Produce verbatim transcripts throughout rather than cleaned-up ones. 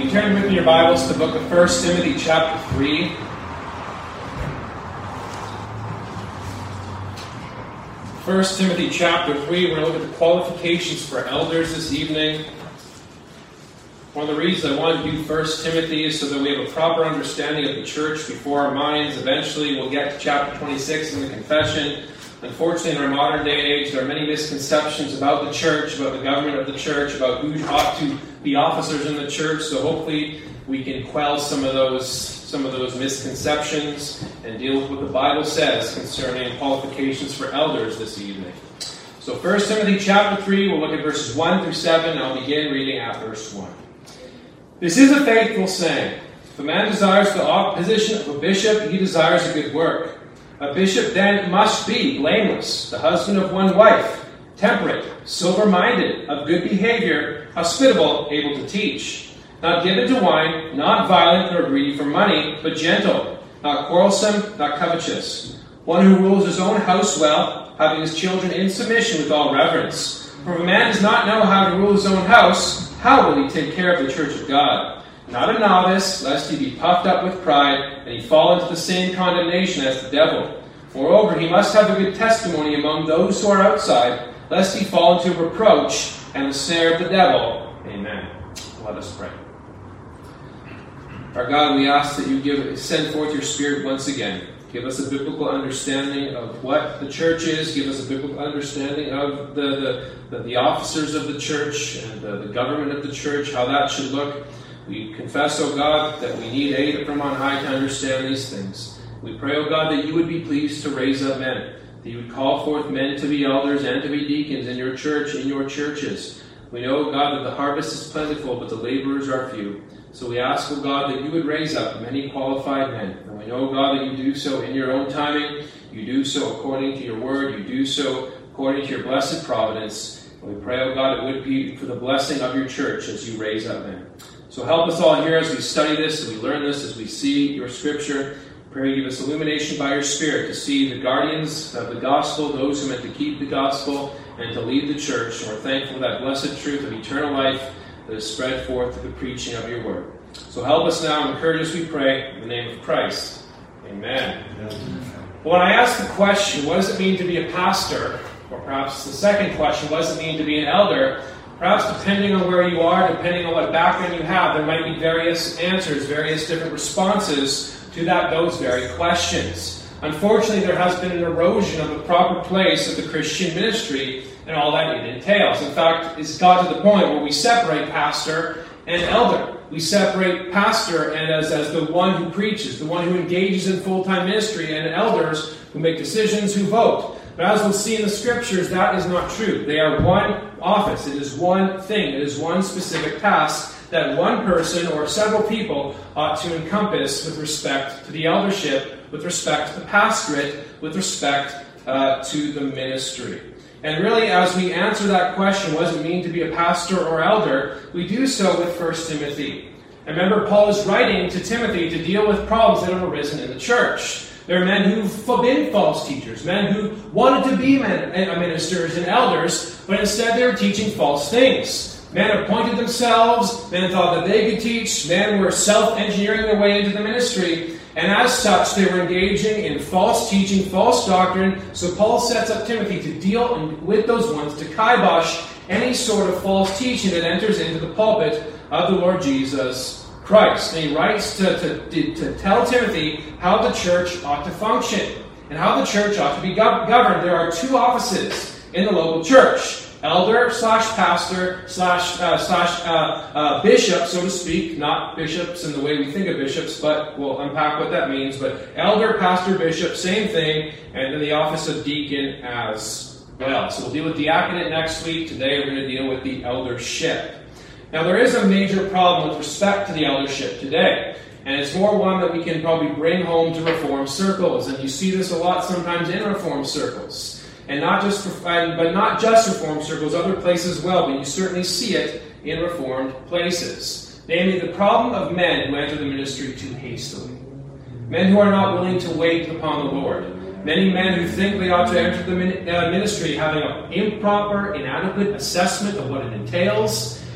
you turn with me your Bibles to the book of First Timothy chapter three. First Timothy chapter three, we're going to look at the qualifications for elders this evening. One of the reasons I wanted to do First Timothy is so that we have a proper understanding of the church before our minds. Eventually we'll get to chapter twenty-six in the confession. Unfortunately, in our modern day and age, there are many misconceptions about the church, about the government of the church, about who ought to be officers in the church. So hopefully we can quell some of those some of those misconceptions and deal with what the Bible says concerning qualifications for elders this evening. So First Timothy chapter three, we'll look at verses one through seven. I'll begin reading at verse one. This is a faithful saying. If a man desires the position of a bishop, he desires a good work. A bishop then must be blameless, the husband of one wife, temperate, sober-minded, of good behavior, hospitable, able to teach, not given to wine, not violent nor greedy for money, but gentle, not quarrelsome, not covetous, one who rules his own house well, having his children in submission with all reverence. For if a man does not know how to rule his own house, how will he take care of the church of God? Not a novice, lest he be puffed up with pride, and he fall into the same condemnation as the devil. Moreover, he must have a good testimony among those who are outside, lest he fall into reproach and the snare of the devil. Amen. Let us pray. Our God, we ask that you give send forth your Spirit once again. Give us a biblical understanding of what the church is. Give us a biblical understanding of the, the, the, the officers of the church and the, the government of the church, how that should look. We confess, O God, that we need aid from on high to understand these things. We pray, O God, that you would be pleased to raise up men, that you would call forth men to be elders and to be deacons in your church, in your churches. We know, O God, that the harvest is plentiful, but the laborers are few. So we ask, O God, that you would raise up many qualified men. And we know, O God, that you do so in your own timing. You do so according to your word. You do so according to your blessed providence. And we pray, O God, it would be for the blessing of your church as you raise up men. So help us all here as we study this, as we learn this, as we see your scripture. Pray you give us illumination by your Spirit to see the guardians of the gospel, those who meant to keep the gospel and to lead the church. And we're thankful for that blessed truth of eternal life that is spread forth through the preaching of your word. So help us now and encourage us, we pray, in the name of Christ. Amen. Amen. Well, when I ask the question, what does it mean to be a pastor? Or perhaps the second question, what does it mean to be an elder? Perhaps depending on where you are, depending on what background you have, there might be various answers, various different responses to that those very questions. Unfortunately, there has been an erosion of the proper place of the Christian ministry and all that it entails. In fact, it's got to the point where we separate pastor and elder. We separate pastor and as, as the one who preaches, the one who engages in full-time ministry, and elders who make decisions, who vote. But as we'll see in the scriptures, that is not true. They are one office. It is one thing. It is one specific task that one person or several people ought to encompass with respect to the eldership, with respect to the pastorate, with respect uh, to the ministry. And really, as we answer that question, what does it mean to be a pastor or elder, we do so with First Timothy. And remember, Paul is writing to Timothy to deal with problems that have arisen in the church. There are men who've been false teachers, men who wanted to be men, ministers and elders, but instead they were teaching false things. Men appointed themselves, men thought that they could teach, men were self-engineering their way into the ministry, and as such they were engaging in false teaching, false doctrine. So Paul sets up Timothy to deal with those ones, to kibosh any sort of false teaching that enters into the pulpit of the Lord Jesus Christ. And he writes to, to, to tell Timothy how the church ought to function and how the church ought to be gov- governed. There are two offices in the local church. Elder slash pastor slash uh, slash uh, uh, bishop, so to speak. Not bishops in the way we think of bishops, but we'll unpack what that means. But elder, pastor, bishop, same thing. And then the office of deacon as well. So we'll deal with diaconate next week. Today we're going to deal with the eldership. Now there is a major problem with respect to the eldership today. And it's more one that we can probably bring home to Reformed circles. And you see this a lot sometimes in Reformed circles. And not just, but not just Reformed circles, other places as well, but you certainly see it in Reformed places. Namely, the problem of men who enter the ministry too hastily. Men who are not willing to wait upon the Lord. Many men who think they ought to enter the ministry having an improper, inadequate assessment of what it entails,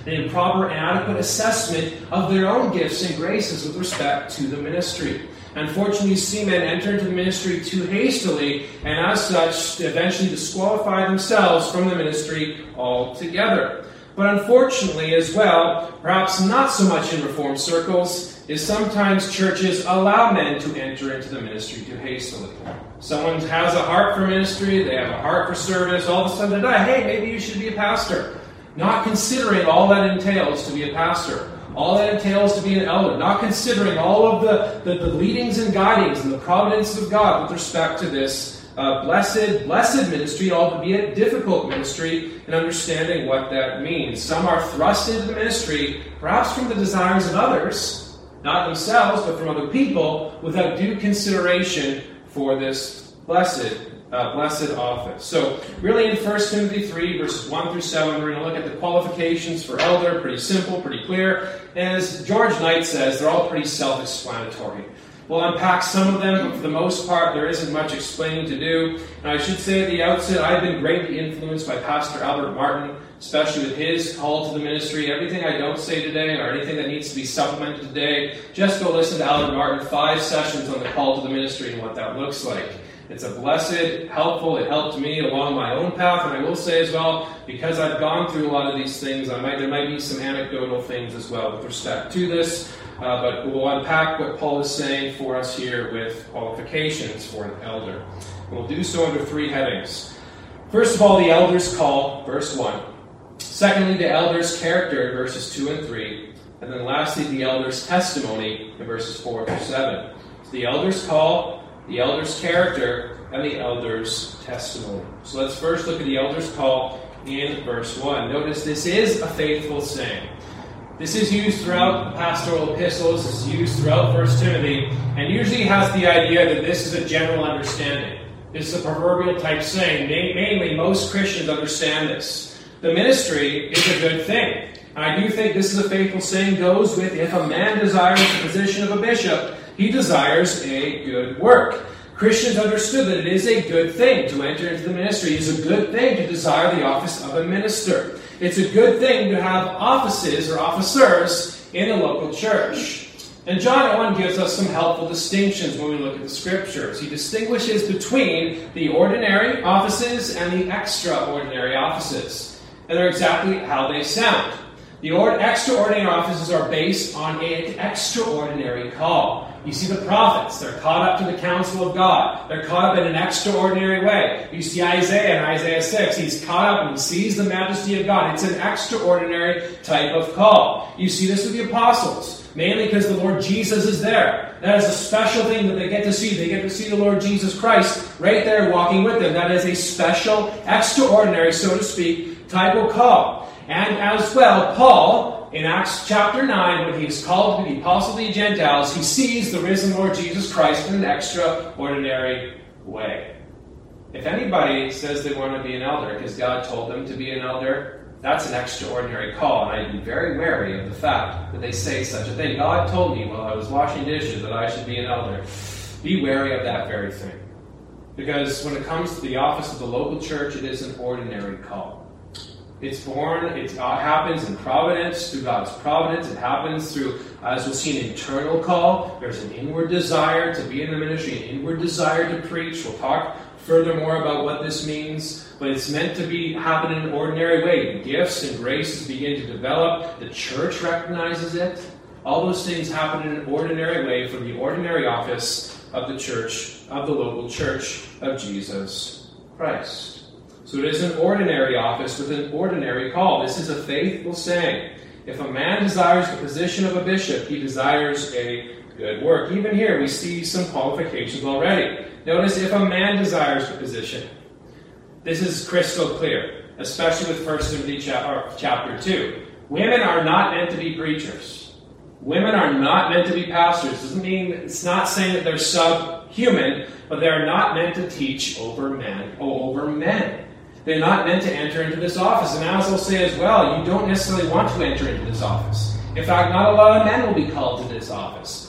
an improper and adequate assessment of their own gifts and graces with respect to the ministry. Unfortunately, you see men enter into the ministry too hastily, and as such, eventually disqualify themselves from the ministry altogether. But unfortunately as well, perhaps not so much in Reformed circles, is sometimes churches allow men to enter into the ministry too hastily. Someone has a heart for ministry, they have a heart for service, all of a sudden they die, hey, maybe you should be a pastor. Not considering all that entails to be a pastor. All that entails to be an elder. Not considering all of the, the, the leadings and guidings and the providence of God with respect to this Uh, blessed, blessed ministry, albeit difficult ministry, and understanding what that means. Some are thrust into the ministry, perhaps from the desires of others, not themselves, but from other people, without due consideration for this blessed, uh, blessed office. So, really in First Timothy three, verses one through seven, we're going to look at the qualifications for elder. Pretty simple, pretty clear. And as George Knight says, they're all pretty self-explanatory. We'll unpack some of them, but for the most part, there isn't much explaining to do. And I should say at the outset, I've been greatly influenced by Pastor Albert Martin, especially with his call to the ministry. Everything I don't say today, or anything that needs to be supplemented today, just go listen to Albert Martin, five sessions on the call to the ministry and what that looks like. It's a blessed, helpful, it helped me along my own path, and I will say as well, because I've gone through a lot of these things, I might there might be some anecdotal things as well with respect to this. Uh, but we'll unpack what Paul is saying for us here with qualifications for an elder. We'll do so under three headings. First of all, the elder's call, verse one. Secondly, the elder's character, verses two and three. And then lastly, the elder's testimony, in verses four through seven. So the elder's call, the elder's character, and the elder's testimony. So let's first look at the elder's call in verse one. Notice this is a faithful saying. This is used throughout the pastoral epistles, this is used throughout First Timothy, and usually has the idea that this is a general understanding. This is a proverbial type saying. Mainly, most Christians understand this. The ministry is a good thing. And I do think this is a faithful saying goes with, if a man desires the position of a bishop, he desires a good work. Christians understood that it is a good thing to enter into the ministry. It is a good thing to desire the office of a minister. It's a good thing to have offices or officers in a local church. And John Owen gives us some helpful distinctions when we look at the Scriptures. He distinguishes between the ordinary offices and the extraordinary offices. And they're exactly how they sound. The extraordinary offices are based on an extraordinary call. You see the prophets, they're caught up to the counsel of God. They're caught up in an extraordinary way. You see Isaiah in Isaiah six, he's caught up and he sees the majesty of God. It's an extraordinary type of call. You see this with the apostles, mainly because the Lord Jesus is there. That is a special thing that they get to see. They get to see the Lord Jesus Christ right there walking with them. That is a special, extraordinary, so to speak, type of call. And as well, Paul, in Acts chapter nine, when he is called to be the apostle of the Gentiles, he sees the risen Lord Jesus Christ in an extraordinary way. If anybody says they want to be an elder because God told them to be an elder, that's an extraordinary call, and I'd be very wary of the fact that they say such a thing. God told me while I was washing dishes that I should be an elder. Be wary of that very thing. Because when it comes to the office of the local church, it is an ordinary call. It's born, it happens in providence, through God's providence. It happens through, as we'll see, an internal call. There's an inward desire to be in the ministry, an inward desire to preach. We'll talk furthermore about what this means. But it's meant to be happen in an ordinary way. The gifts and graces begin to develop. The church recognizes it. All those things happen in an ordinary way from the ordinary office of the church, of the local church of Jesus Christ. So it is an ordinary office with an ordinary call. This is a faithful saying. If a man desires the position of a bishop, he desires a good work. Even here we see some qualifications already. Notice, if a man desires the position. This is crystal clear, especially with First Timothy chapter two. Women are not meant to be preachers. Women are not meant to be pastors. It doesn't mean, it's not saying that they're subhuman, but they're not meant to teach over men. Oh, over men. They're not meant to enter into this office. And as I'll say as well, you don't necessarily want to enter into this office. In fact, not a lot of men will be called to this office.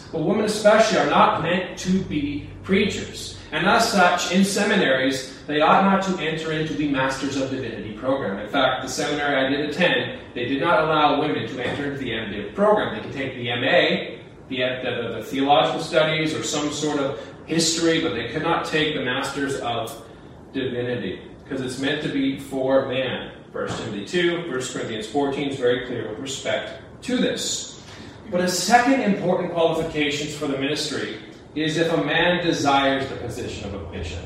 but women especially are not meant to be preachers. And as such, in seminaries, they ought not to enter into the Masters of Divinity program. In fact, the seminary I did attend, they did not allow women to enter into the M Div program. They could take the M A, the, the, the theological studies, or some sort of history, but they could not take the Masters of Divinity, because it's meant to be for man. First Timothy two, First Corinthians fourteen is very clear with respect to this. But a second important qualification for the ministry is if a man desires the position of a bishop.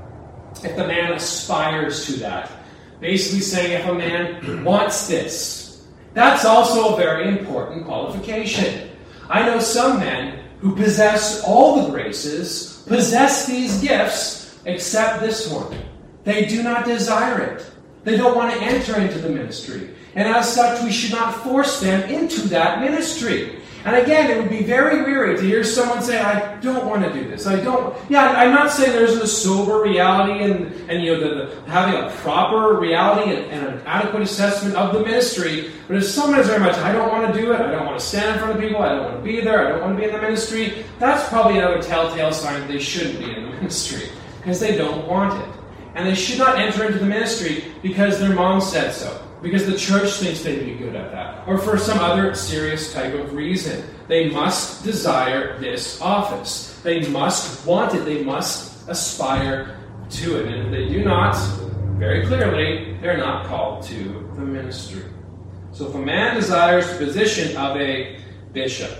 If the man aspires to that. Basically saying if a man wants this. That's also a very important qualification. I know some men who possess all the graces, possess these gifts, except this one. They do not desire it. They don't want to enter into the ministry. And as such, we should not force them into that ministry. And again, it would be very weary to hear someone say, I don't want to do this. I don't. Yeah, I'm not saying there's a sober reality and, and you know, the, the, having a proper reality and, and an adequate assessment of the ministry. But if someone is very much, I don't want to do it, I don't want to stand in front of people, I don't want to be there, I don't want to be in the ministry, that's probably another telltale sign that they shouldn't be in the ministry. Because they don't want it. And they should not enter into the ministry because their mom said so. Because the church thinks they'd be good at that. Or for some other serious type of reason. They must desire this office. They must want it. They must aspire to it. And if they do not, very clearly, they're not called to the ministry. So if a man desires the position of a bishop,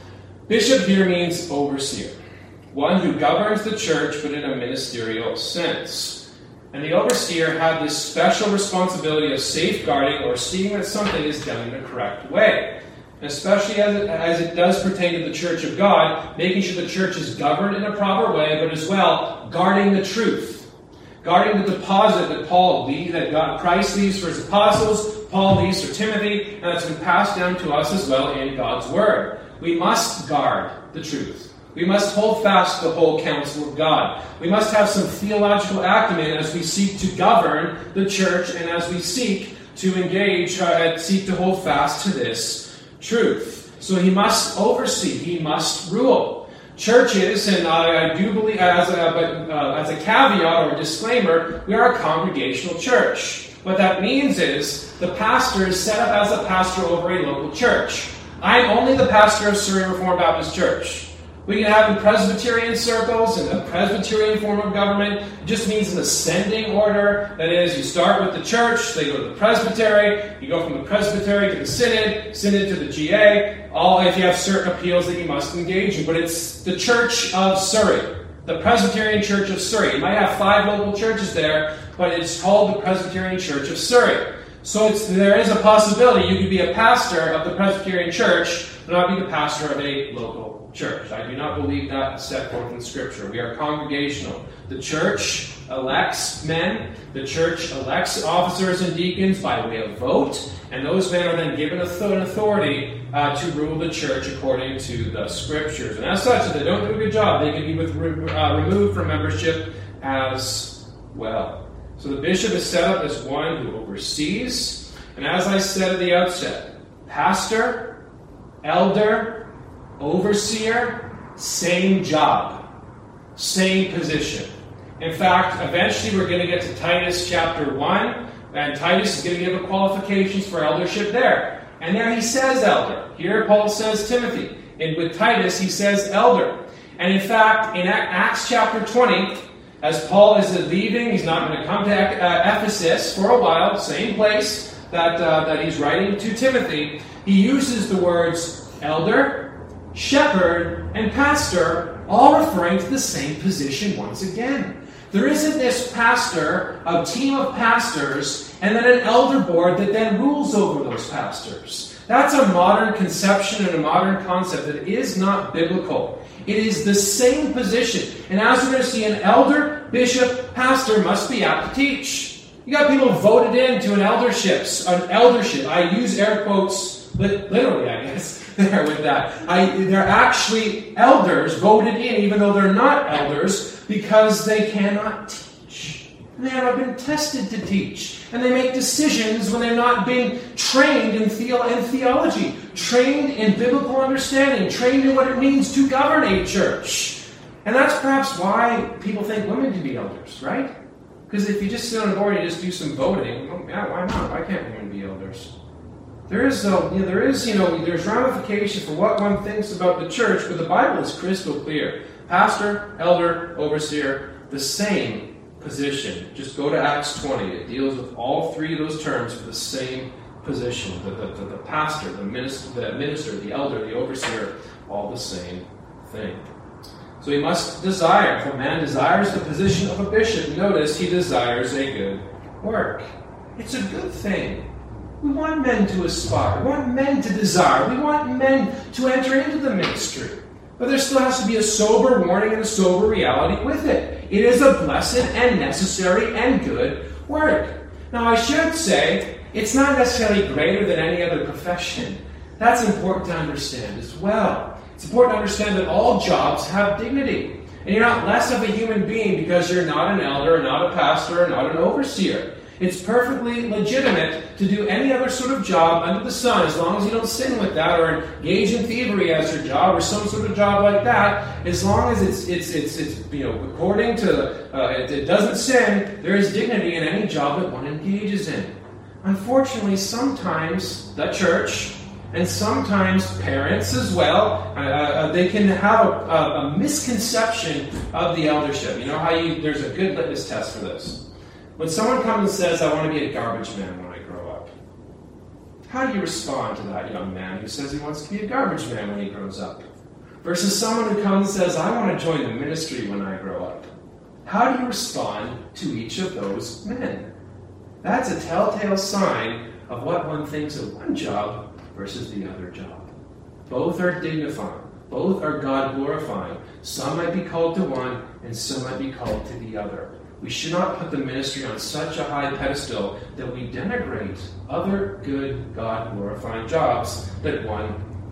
bishop here means overseer. One who governs the church, but in a ministerial sense. And the overseer had this special responsibility of safeguarding or seeing that something is done in the correct way. And especially as it, as it does pertain to the church of God, making sure the church is governed in a proper way, but as well, guarding the truth. Guarding the deposit that Paul leaves, that God, Christ leaves for his apostles, Paul leaves for Timothy, and that's been passed down to us as well in God's Word. We must guard the truth. We must hold fast the whole counsel of God. We must have some theological acumen as we seek to govern the church and as we seek to engage, uh, seek to hold fast to this truth. So he must oversee, he must rule. Churches, and I, I do believe, as a, but, uh, as a caveat or a disclaimer, we are a congregational church. What that means is the pastor is set up as a pastor over a local church. I'm only the pastor of Surrey Reformed Baptist Church. We can have in Presbyterian circles, and the Presbyterian form of government. It just means an ascending order. That is, you start with the church, they go to the presbytery, you go from the presbytery to the synod, synod to the G A, all if you have certain appeals that you must engage in. But it's the Church of Surrey, the Presbyterian Church of Surrey. You might have five local churches there, but it's called the Presbyterian Church of Surrey. So it's, there is a possibility you could be a pastor of the Presbyterian Church, but not be the pastor of a local church. I do not believe that is set forth in Scripture. We are congregational. The church elects men. The church elects officers and deacons by way of vote. And those men are then given an authority uh, to rule the church according to the Scriptures. And as such, if they don't do a good job, they can be with, uh, removed from membership as well. So the bishop is set up as one who oversees. And as I said at the outset, pastor, elder, overseer, same job, same position. In fact, eventually we're going to get to Titus chapter one, and Titus is going to give the qualifications for eldership there. And there he says elder. Here Paul says Timothy. And with Titus he says elder. And in fact, in Acts chapter twenty, as Paul is leaving, he's not going to come to Ephesus for a while, same place that, uh, that he's writing to Timothy, he uses the words elder, shepherd, and pastor, all referring to the same position once again. There isn't this pastor, a team of pastors, and then an elder board that then rules over those pastors. That's a modern conception and a modern concept that is not biblical. It is the same position. And as we're going to see, an elder, bishop, pastor must be apt to teach. You got people voted into an eldership, an eldership. I use air quotes literally, I guess, there with that. I, they're actually elders voted in, even though they're not elders, because they cannot teach. They have not been tested to teach. And they make decisions when they're not being trained in, theo- in theology. trained in biblical understanding, trained in what it means to govern a church. And that's perhaps why people think women can be elders, right? Because if you just sit on a board and you just do some voting, well, yeah, why not? Why can't women be elders? There is, uh, you know, there is, you know, there's ramification for what one thinks about the church, but the Bible is crystal clear. Pastor, elder, overseer, the same position. Just go to Acts twenty. It deals with all three of those terms for the same position. The, the, the, the pastor, the minister, the minister, the elder, the overseer, all the same thing. So he must desire. If a man desires the position of a bishop, notice he desires a good work. It's a good thing. We want men to aspire. We want men to desire. We want men to enter into the ministry. But there still has to be a sober warning and a sober reality with it. It is a blessed and necessary and good work. Now, I should say, it's not necessarily greater than any other profession. That's important to understand as well. It's important to understand that all jobs have dignity. And you're not less of a human being because you're not an elder, or not a pastor, or not an overseer. It's perfectly legitimate to do any other sort of job under the sun, as long as you don't sin with that or engage in thievery as your job or some sort of job like that. As long as it's it's it's, it's you know according to uh, it, it doesn't sin, there is dignity in any job that one engages in. Unfortunately, sometimes the church and sometimes parents as well, uh, uh, they can have a, a, a misconception of the eldership. You know how you there's a good litmus test for this. When someone comes and says, I want to be a garbage man when I grow up, how do you respond to that young man who says he wants to be a garbage man when he grows up? Versus someone who comes and says, I want to join the ministry when I grow up. How do you respond to each of those men? That's a telltale sign of what one thinks of one job versus the other job. Both are dignifying. Both are God-glorifying. Some might be called to one, and some might be called to the other. We should not put the ministry on such a high pedestal that we denigrate other good, God-glorifying jobs that one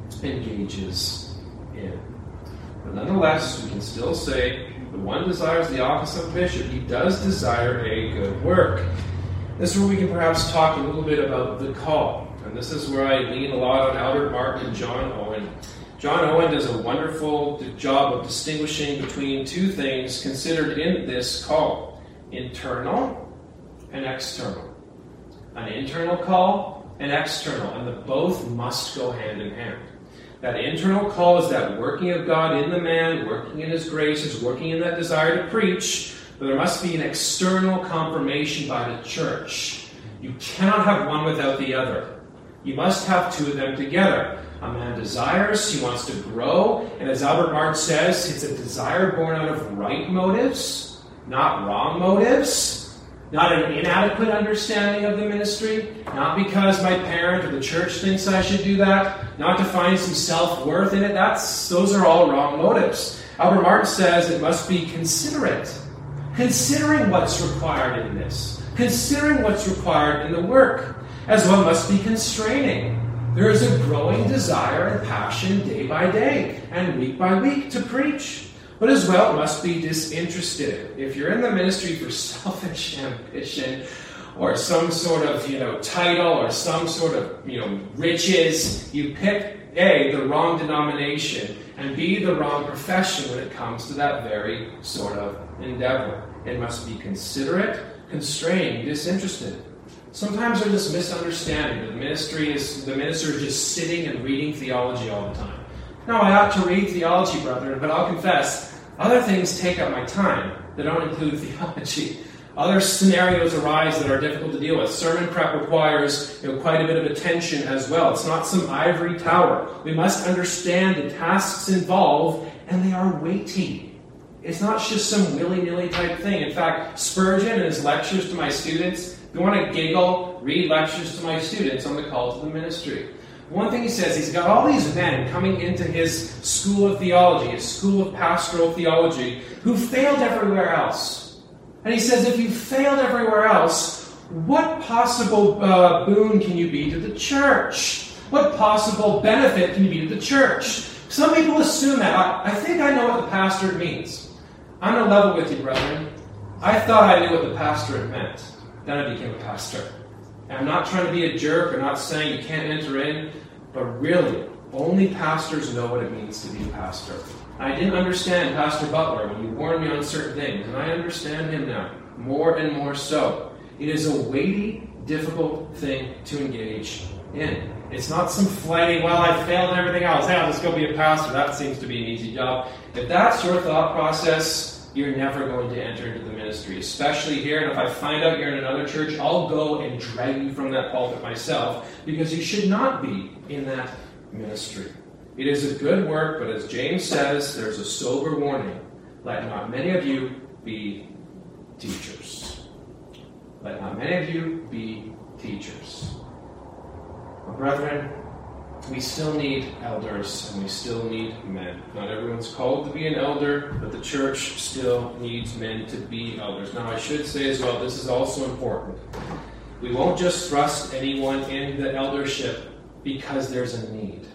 engages in. But nonetheless, we can still say the one desires the office of bishop. He does desire a good work. This is where we can perhaps talk a little bit about the call. And this is where I lean a lot on Albert Martin and John Owen. John Owen does a wonderful job of distinguishing between two things considered in this call. Internal and external. An internal call and external, and the both must go hand in hand. That internal call is that working of God in the man, working in his graces, working in that desire to preach, but there must be an external confirmation by the church. You cannot have one without the other. You must have two of them together. A man desires, he wants to grow, and as Albert Martin says, it's a desire born out of right motives, not wrong motives, not an inadequate understanding of the ministry, not because my parent or the church thinks I should do that, not to find some self-worth in it. That's those are all wrong motives. Albert Martin says it must be considerate, considering what's required in this, considering what's required in the work, as well must be constraining. There is a growing desire and passion day by day and week by week to preach. But as well, it must be disinterested. If you're in the ministry for selfish ambition or some sort of, you know, title or some sort of, you know, riches, you pick A, the wrong denomination, and B, the wrong profession when it comes to that very sort of endeavor. It must be considerate, constrained, disinterested. Sometimes there's this misunderstanding that the ministry is the minister is just sitting and reading theology all the time. No, I ought to read theology, brethren, but I'll confess, other things take up my time that don't include theology. Other scenarios arise that are difficult to deal with. Sermon prep requires you know, quite a bit of attention as well. It's not some ivory tower. We must understand the tasks involved, and they are weighty. It's not just some willy-nilly type thing. In fact, Spurgeon in his lectures to my students, if you want to giggle, read lectures to my students on the call to the ministry. One thing he says, he's got all these men coming into his school of theology, his school of pastoral theology, who failed everywhere else. And he says, if you failed everywhere else, what possible uh, boon can you be to the church? What possible benefit can you be to the church? Some people assume that. I, I think I know what the pastorate means. I'm going to level with you, brethren. I thought I knew what the pastorate meant. Then I became a pastor. And I'm not trying to be a jerk or not saying you can't enter in. But really, only pastors know what it means to be a pastor. I didn't understand Pastor Butler when he warned me on certain things, and I understand him now, more and more so. It is a weighty, difficult thing to engage in. It's not some flighty, well, I failed and everything else. Hey, I'll just go be a pastor. That seems to be an easy job. If that's your thought process, you're never going to enter into the ministry, especially here. And if I find out you're in another church, I'll go and drag you from that pulpit myself, because you should not be in that ministry. It is a good work, but as James says, there's a sober warning. Let not many of you be teachers. Let not many of you be teachers. Well, brethren, we still need elders, and we still need men. Not everyone's called to be an elder, but the church still needs men to be elders. Now, I should say as well, this is also important. We won't just thrust anyone in the eldership because there's a need.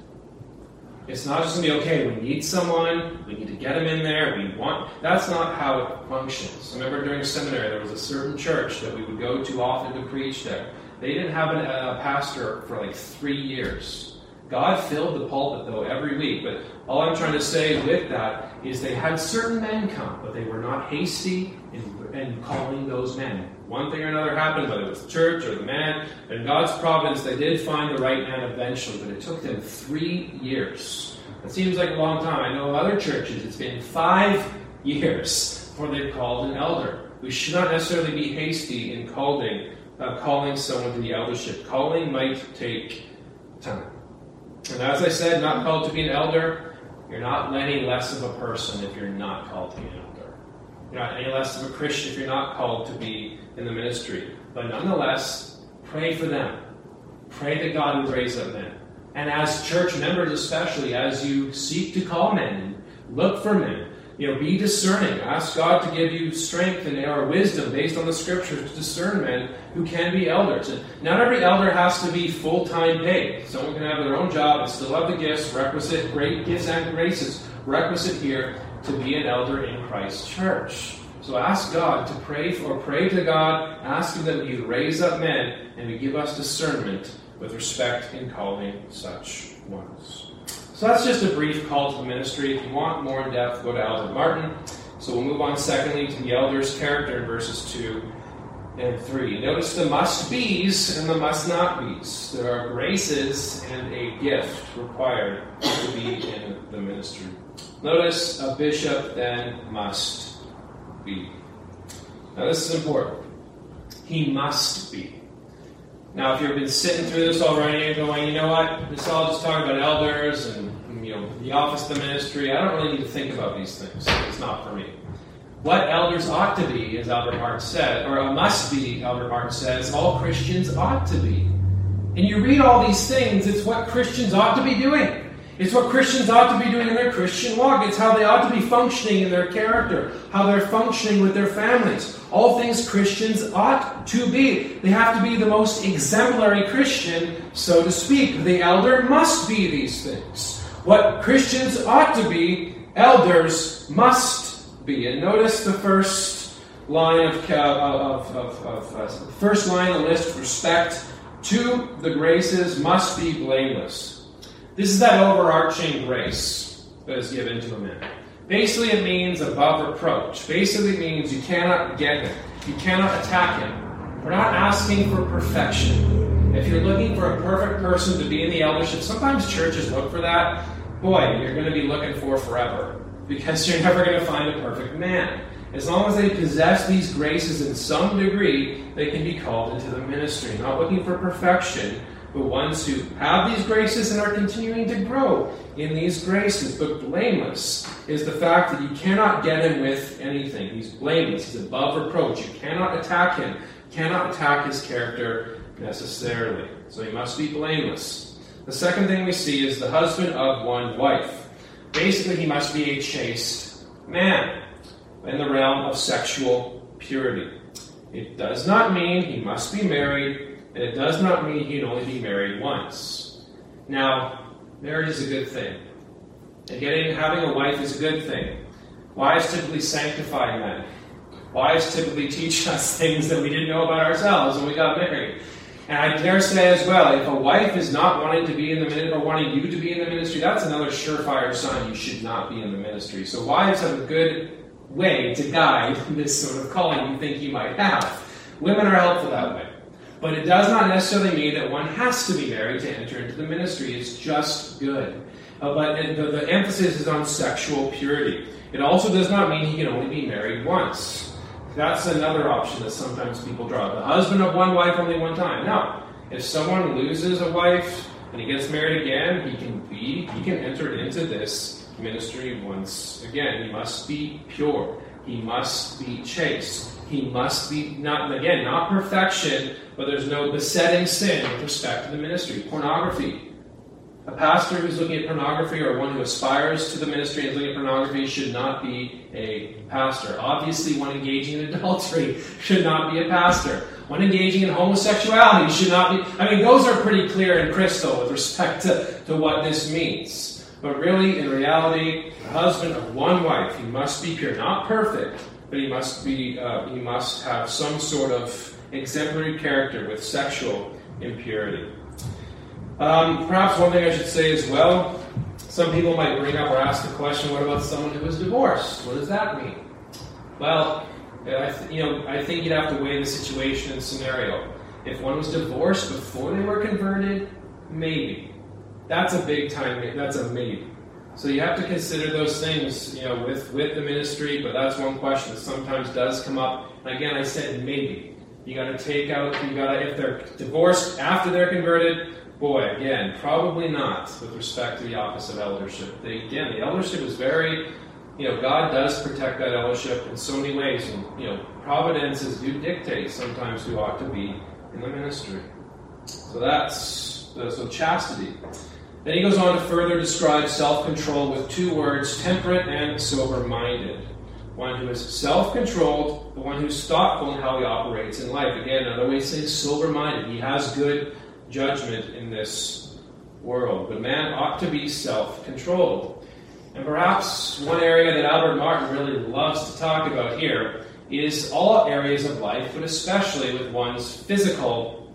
It's not just going to be, okay, we need someone, we need to get them in there, we want... That's not how it functions. I remember during seminary, there was a certain church that we would go to often to preach there. They didn't have an, a pastor for like three years. God filled the pulpit, though, every week. But all I'm trying to say with that is they had certain men come, but they were not hasty in, in calling those men. One thing or another happened, whether it was the church or the man. In God's providence, they did find the right man eventually, but it took them three years. It seems like a long time. I know other churches, it's been five years before they've called an elder. We should not necessarily be hasty in calling, uh, calling someone to the eldership. Calling might take time. And as I said, not called to be an elder, you're not any less of a person if you're not called to be an elder. You're not any less of a Christian if you're not called to be in the ministry. But nonetheless, pray for them. Pray that God would raise up men. And as church members especially, as you seek to call men, look for men, you know, be discerning. Ask God to give you strength and or wisdom based on the scriptures to discern men who can be elders. And not every elder has to be full-time paid. Someone can have their own job and still have the gifts, requisite, great gifts and graces, requisite here to be an elder in Christ's church. So ask God to pray for, or pray to God, ask Him that He would raise up men and would give us discernment with respect in calling such ones. So that's just a brief call to the ministry. If you want more in depth, go to Albert Martin. So we'll move on secondly to the elder's character in verses two and three. Notice the must-be's and the must-not-be's. There are graces and a gift required to be in the ministry. Notice a bishop then must be. Now this is important. He must be. Now, if you've been sitting through this already and going, you know what, this is all just talking about elders and, you know, the office of the ministry, I don't really need to think about these things. It's not for me. What elders ought to be, as Albert Martin said, or a must be, Albert Martin says, all Christians ought to be. And you read all these things, it's what Christians ought to be doing. It's what Christians ought to be doing in their Christian walk. It's how they ought to be functioning in their character, how they're functioning with their families. All things Christians ought to be. They have to be the most exemplary Christian, so to speak. The elder must be these things. What Christians ought to be, elders must be. And notice the first line of, of, of, of uh, first line of the list with respect to the graces must be blameless. This is that overarching grace that is given to a man. Basically, it means above reproach. Basically, it means you cannot get him. You cannot attack him. We're not asking for perfection. If you're looking for a perfect person to be in the eldership, sometimes churches look for that. Boy, you're going to be looking for forever, because you're never going to find a perfect man. As long as they possess these graces in some degree, they can be called into the ministry. Not looking for perfection, but ones who have these graces and are continuing to grow in these graces. But blameless is the fact that you cannot get him with anything. He's blameless. He's above reproach. You cannot attack him. You cannot attack his character necessarily. So he must be blameless. The second thing we see is the husband of one wife. Basically, he must be a chaste man in the realm of sexual purity. It does not mean he must be married. And it does not mean he can only be married once. Now, marriage is a good thing. And getting having a wife is a good thing. Wives typically sanctify men. Wives typically teach us things that we didn't know about ourselves when we got married. And I dare say as well, if a wife is not wanting to be in the ministry, or wanting you to be in the ministry, that's another surefire sign you should not be in the ministry. So wives have a good way to guide this sort of calling you think you might have. Women are helpful that way. But it does not necessarily mean that one has to be married to enter into the ministry. It's just good. Uh, but it, the, the emphasis is on sexual purity. It also does not mean he can only be married once. That's another option that sometimes people draw. The husband of one wife only one time. No. If someone loses a wife and he gets married again, he can be, he can enter into this ministry once again. He must be pure. He must be chaste. He must be, not again, not perfection, but there's no besetting sin with respect to the ministry. Pornography. A pastor who's looking at pornography, or one who aspires to the ministry and is looking at pornography, should not be a pastor. Obviously, one engaging in adultery should not be a pastor. One engaging in homosexuality should not be... I mean, those are pretty clear and crystal with respect to, to what this means. But really, in reality, the husband of one wife, he must be pure. Not perfect, but he must be. Uh, he must have some sort of exemplary character with sexual impurity. Um, perhaps one thing I should say as well, some people might bring up or ask the question, what about someone who is divorced? What does that mean? Well, I th- you know, I think you'd have to weigh the situation and scenario. If one was divorced before they were converted, maybe. That's a big time, that's a maybe. So you have to consider those things, you know, with, with the ministry, but that's one question that sometimes does come up. And again, I said maybe. You got to take out, you got to, if they're divorced after they're converted, boy, again, probably not with respect to the office of eldership. They, again, the eldership is very, you know, God does protect that eldership in so many ways. And, you know, providences do dictate sometimes who ought to be in the ministry. So that's, uh, so chastity. Then he goes on to further describe self-control with two words, temperate and sober-minded. One who is self-controlled, the one who's thoughtful in how he operates in life. Again, another way to say sober-minded. He has good judgment in this world. But man ought to be self-controlled. And perhaps one area that Albert Martin really loves to talk about here is all areas of life, but especially with one's physical,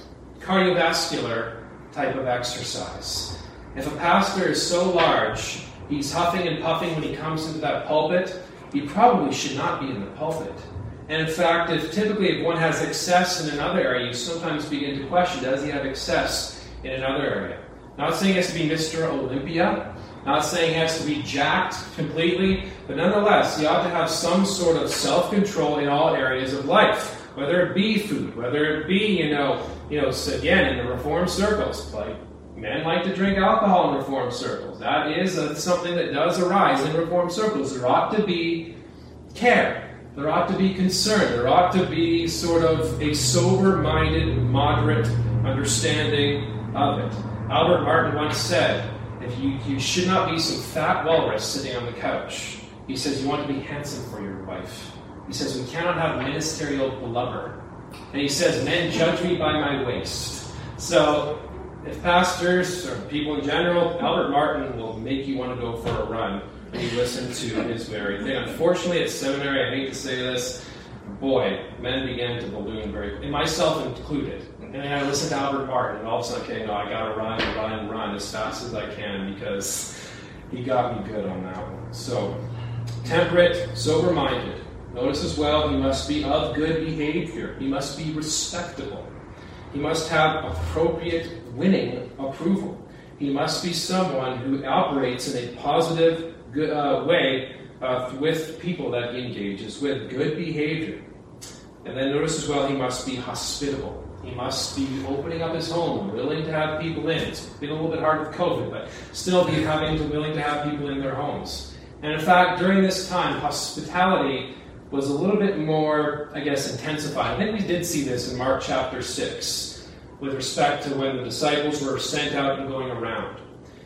cardiovascular type of exercise. If a pastor is so large, he's huffing and puffing when he comes into that pulpit, he probably should not be in the pulpit. And in fact, if typically if one has excess in another area, you sometimes begin to question, does he have excess in another area? Not saying he has to be Mister Olympia, not saying he has to be jacked completely, but nonetheless, he ought to have some sort of self-control in all areas of life, whether it be food, whether it be, you know, you know, again, in the Reformed circles, like men like to drink alcohol in Reformed circles. That is a, something that does arise in Reformed circles. There ought to be care. There ought to be concern. There ought to be sort of a sober-minded, moderate understanding of it. Albert Martin once said, if you, you should not be some fat walrus sitting on the couch. He says you want to be handsome for your wife. He says we cannot have ministerial blubber. And he says, men judge me by my waist. So if pastors or people in general, Albert Martin will make you want to go for a run when you listen to his very thing. Unfortunately, at seminary, I hate to say this, boy, men began to balloon very, and myself included. And then I listened to Albert Martin, and all of a sudden, okay, no, I got to run, run, run as fast as I can because he got me good on that one. So, temperate, sober-minded. Notice as well, he must be of good behavior. He must be respectable. He must have appropriate winning approval. He must be someone who operates in a positive good, uh, way uh, with people that he engages with. Good behavior. And then notice as well, he must be hospitable. He must be opening up his home, willing to have people in. It's been a little bit hard with COVID, but still be having to willing to have people in their homes. And in fact, during this time, hospitality was a little bit more, I guess, intensified. I think we did see this in Mark chapter six with respect to when the disciples were sent out and going around.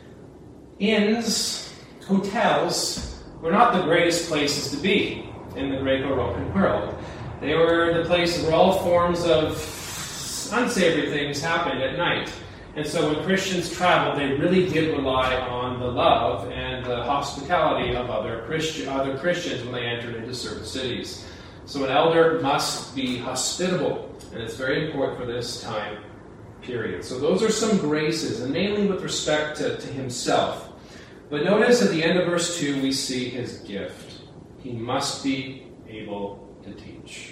Inns, hotels, were not the greatest places to be in the Greco-Roman world. They were the places where all forms of unsavory things happened at night. And so when Christians traveled, they really did rely on the love and the hospitality of other, Christi- other Christians when they entered into certain cities. So an elder must be hospitable, and it's very important for this time period. So those are some graces, and mainly with respect to, to himself. But notice at the end of verse two, we see his gift. He must be able to teach.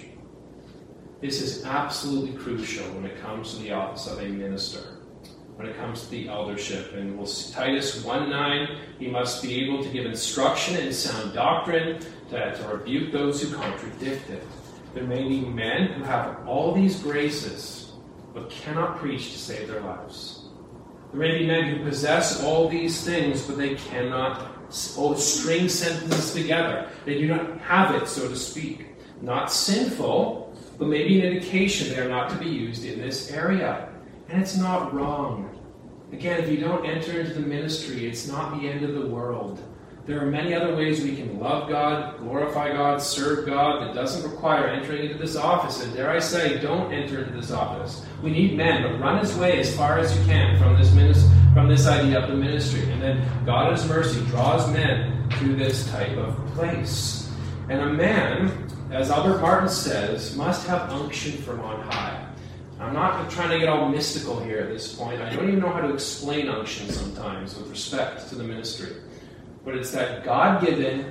This is absolutely crucial when it comes to the office of a minister, when it comes to the eldership. And we'll see Titus one nine, he must be able to give instruction in sound doctrine, to, to rebuke those who contradict it. There may be men who have all these graces, but cannot preach to save their lives. There may be men who possess all these things, but they cannot string sentences together. They do not have it, so to speak. Not sinful, but maybe an indication they are not to be used in this area. And it's not wrong. Again, if you don't enter into the ministry, it's not the end of the world. There are many other ways we can love God, glorify God, serve God that doesn't require entering into this office. And dare I say, don't enter into this office. We need men, but run his way as far as you can from this ministry, from this idea of the ministry. And then God in his mercy draws men to this type of place. And a man, as Albert Martin says, must have unction from on high. I'm not trying to get all mystical here at this point. I don't even know how to explain unction sometimes with respect to the ministry. But it's that God-given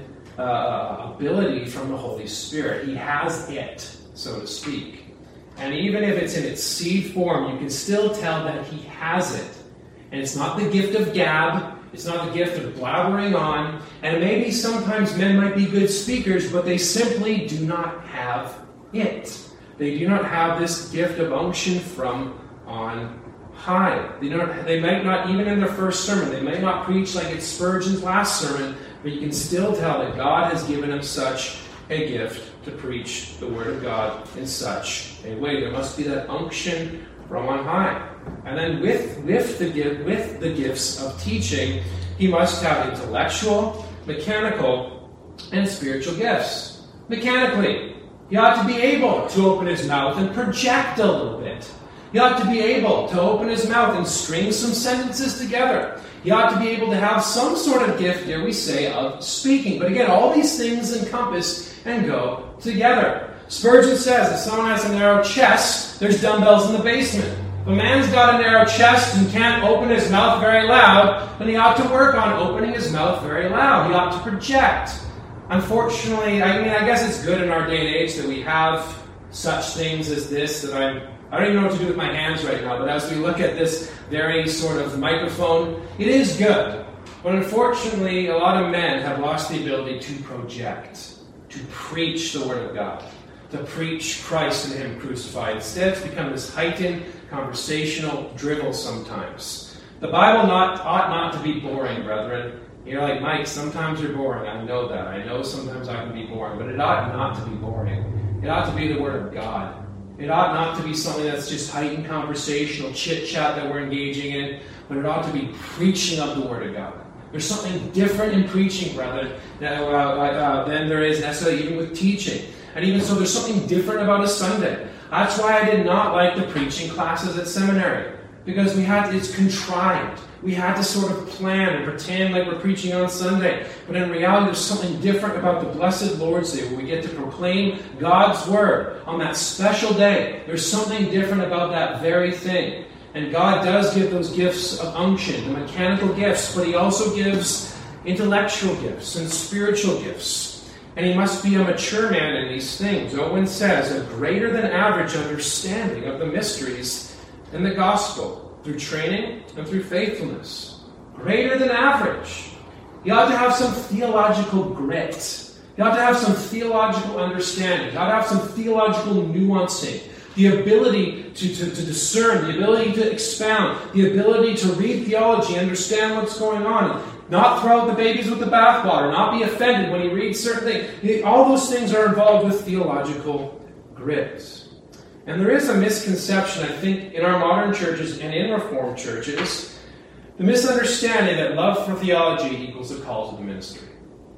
uh, ability from the Holy Spirit. He has it, so to speak. And even if it's in its seed form, you can still tell that he has it. And it's not the gift of gab. It's not the gift of blabbering on. And maybe sometimes men might be good speakers, but they simply do not have it. They do not have this gift of unction from on high. They don't. They might not, even in their first sermon, they might not preach like it's Spurgeon's last sermon, but you can still tell that God has given him such a gift to preach the Word of God in such a way. There must be that unction from on high. And then with, with, the, with the gifts of teaching, he must have intellectual, mechanical, and spiritual gifts. Mechanically, he ought to be able to open his mouth and project a little bit. He ought to be able to open his mouth and string some sentences together. He ought to be able to have some sort of gift, dare we say, of speaking. But again, all these things encompass and go together. Spurgeon says if someone has a narrow chest, there's dumbbells in the basement. If a man's got a narrow chest and can't open his mouth very loud, then he ought to work on opening his mouth very loud. He ought to project. Unfortunately, I mean, I guess it's good in our day and age that we have such things as this that I'm I don't even know what to do with my hands right now, but as we look at this very sort of microphone, it is good. But unfortunately, a lot of men have lost the ability to project, to preach the Word of God, to preach Christ and Him crucified. Instead, it's become this heightened, conversational drivel sometimes. The Bible not, ought not to be boring, brethren. You're like, Mike, sometimes you're boring. I know that. I know sometimes I can be boring, but it ought not to be boring. It ought to be the Word of God. It ought not to be something that's just heightened conversational chit-chat that we're engaging in, but it ought to be preaching of the Word of God. There's something different in preaching, brethren, uh, uh, than there is necessarily even with teaching. And even so, there's something different about a Sunday. That's why I did not like the preaching classes at seminary, because we had to, it's contrived. We had to sort of plan and pretend like we're preaching on Sunday. But in reality, there's something different about the blessed Lord's Day, where we get to proclaim God's Word on that special day. There's something different about that very thing. And God does give those gifts of unction, the mechanical gifts, but He also gives intellectual gifts and spiritual gifts. And he must be a mature man in these things. Owen says, a greater than average understanding of the mysteries in the gospel, through training and through faithfulness. Greater than average. You ought to have some theological grit. You ought to have some theological understanding. You ought to have some theological nuancing. The ability to, to, to discern, the ability to expound, the ability to read theology, understand what's going on, not throw out the babies with the bathwater, not be offended when he reads certain things. All those things are involved with theological grit. And there is a misconception, I think, in our modern churches and in Reformed churches, the misunderstanding that love for theology equals a call to the ministry.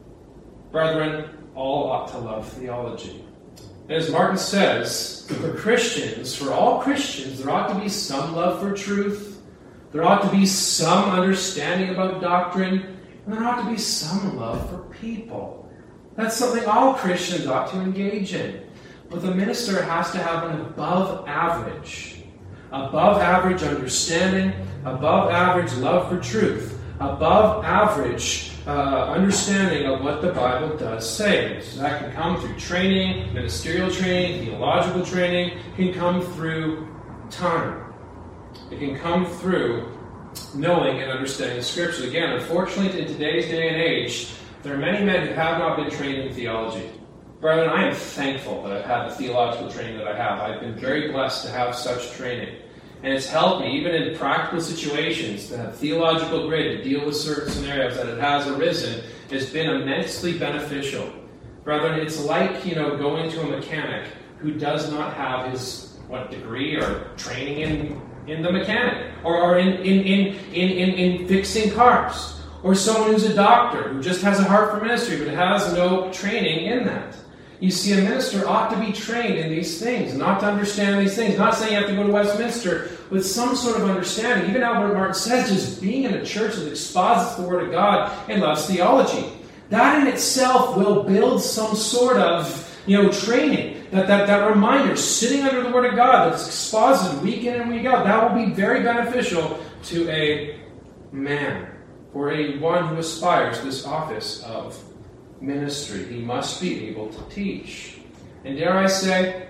Brethren, all ought to love theology. And as Martin says, for Christians, for all Christians, there ought to be some love for truth, there ought to be some understanding about doctrine, and there ought to be some love for people. That's something all Christians ought to engage in. But the minister has to have an above average, above average understanding, above average love for truth, above average uh, understanding of what the Bible does say. So that can come through training, ministerial training, theological training, can come through time. It can come through knowing and understanding Scripture. Again, unfortunately, in today's day and age, there are many men who have not been trained in theology. Brethren, I am thankful that I've had the theological training that I have. I've been very blessed to have such training. And it's helped me, even in practical situations, to have theological grit to deal with certain scenarios that it has arisen, has been immensely beneficial. Brethren, it's like, you know, going to a mechanic who does not have his, what, degree or training in, in the mechanic, or, or in, in, in, in, in, in fixing cars, or someone who's a doctor who just has a heart for ministry but has no training in that. You see, a minister ought to be trained in these things, not to understand these things. Not saying you have to go to Westminster with some sort of understanding. Even Albert Martin says just being in a church that exposits the Word of God and loves theology. That in itself will build some sort of, you know, training. That, that, that reminder, sitting under the Word of God that's exposited week in and week out, that will be very beneficial to a man, or a one who aspires to this office of ministry. He must be able to teach. And dare I say,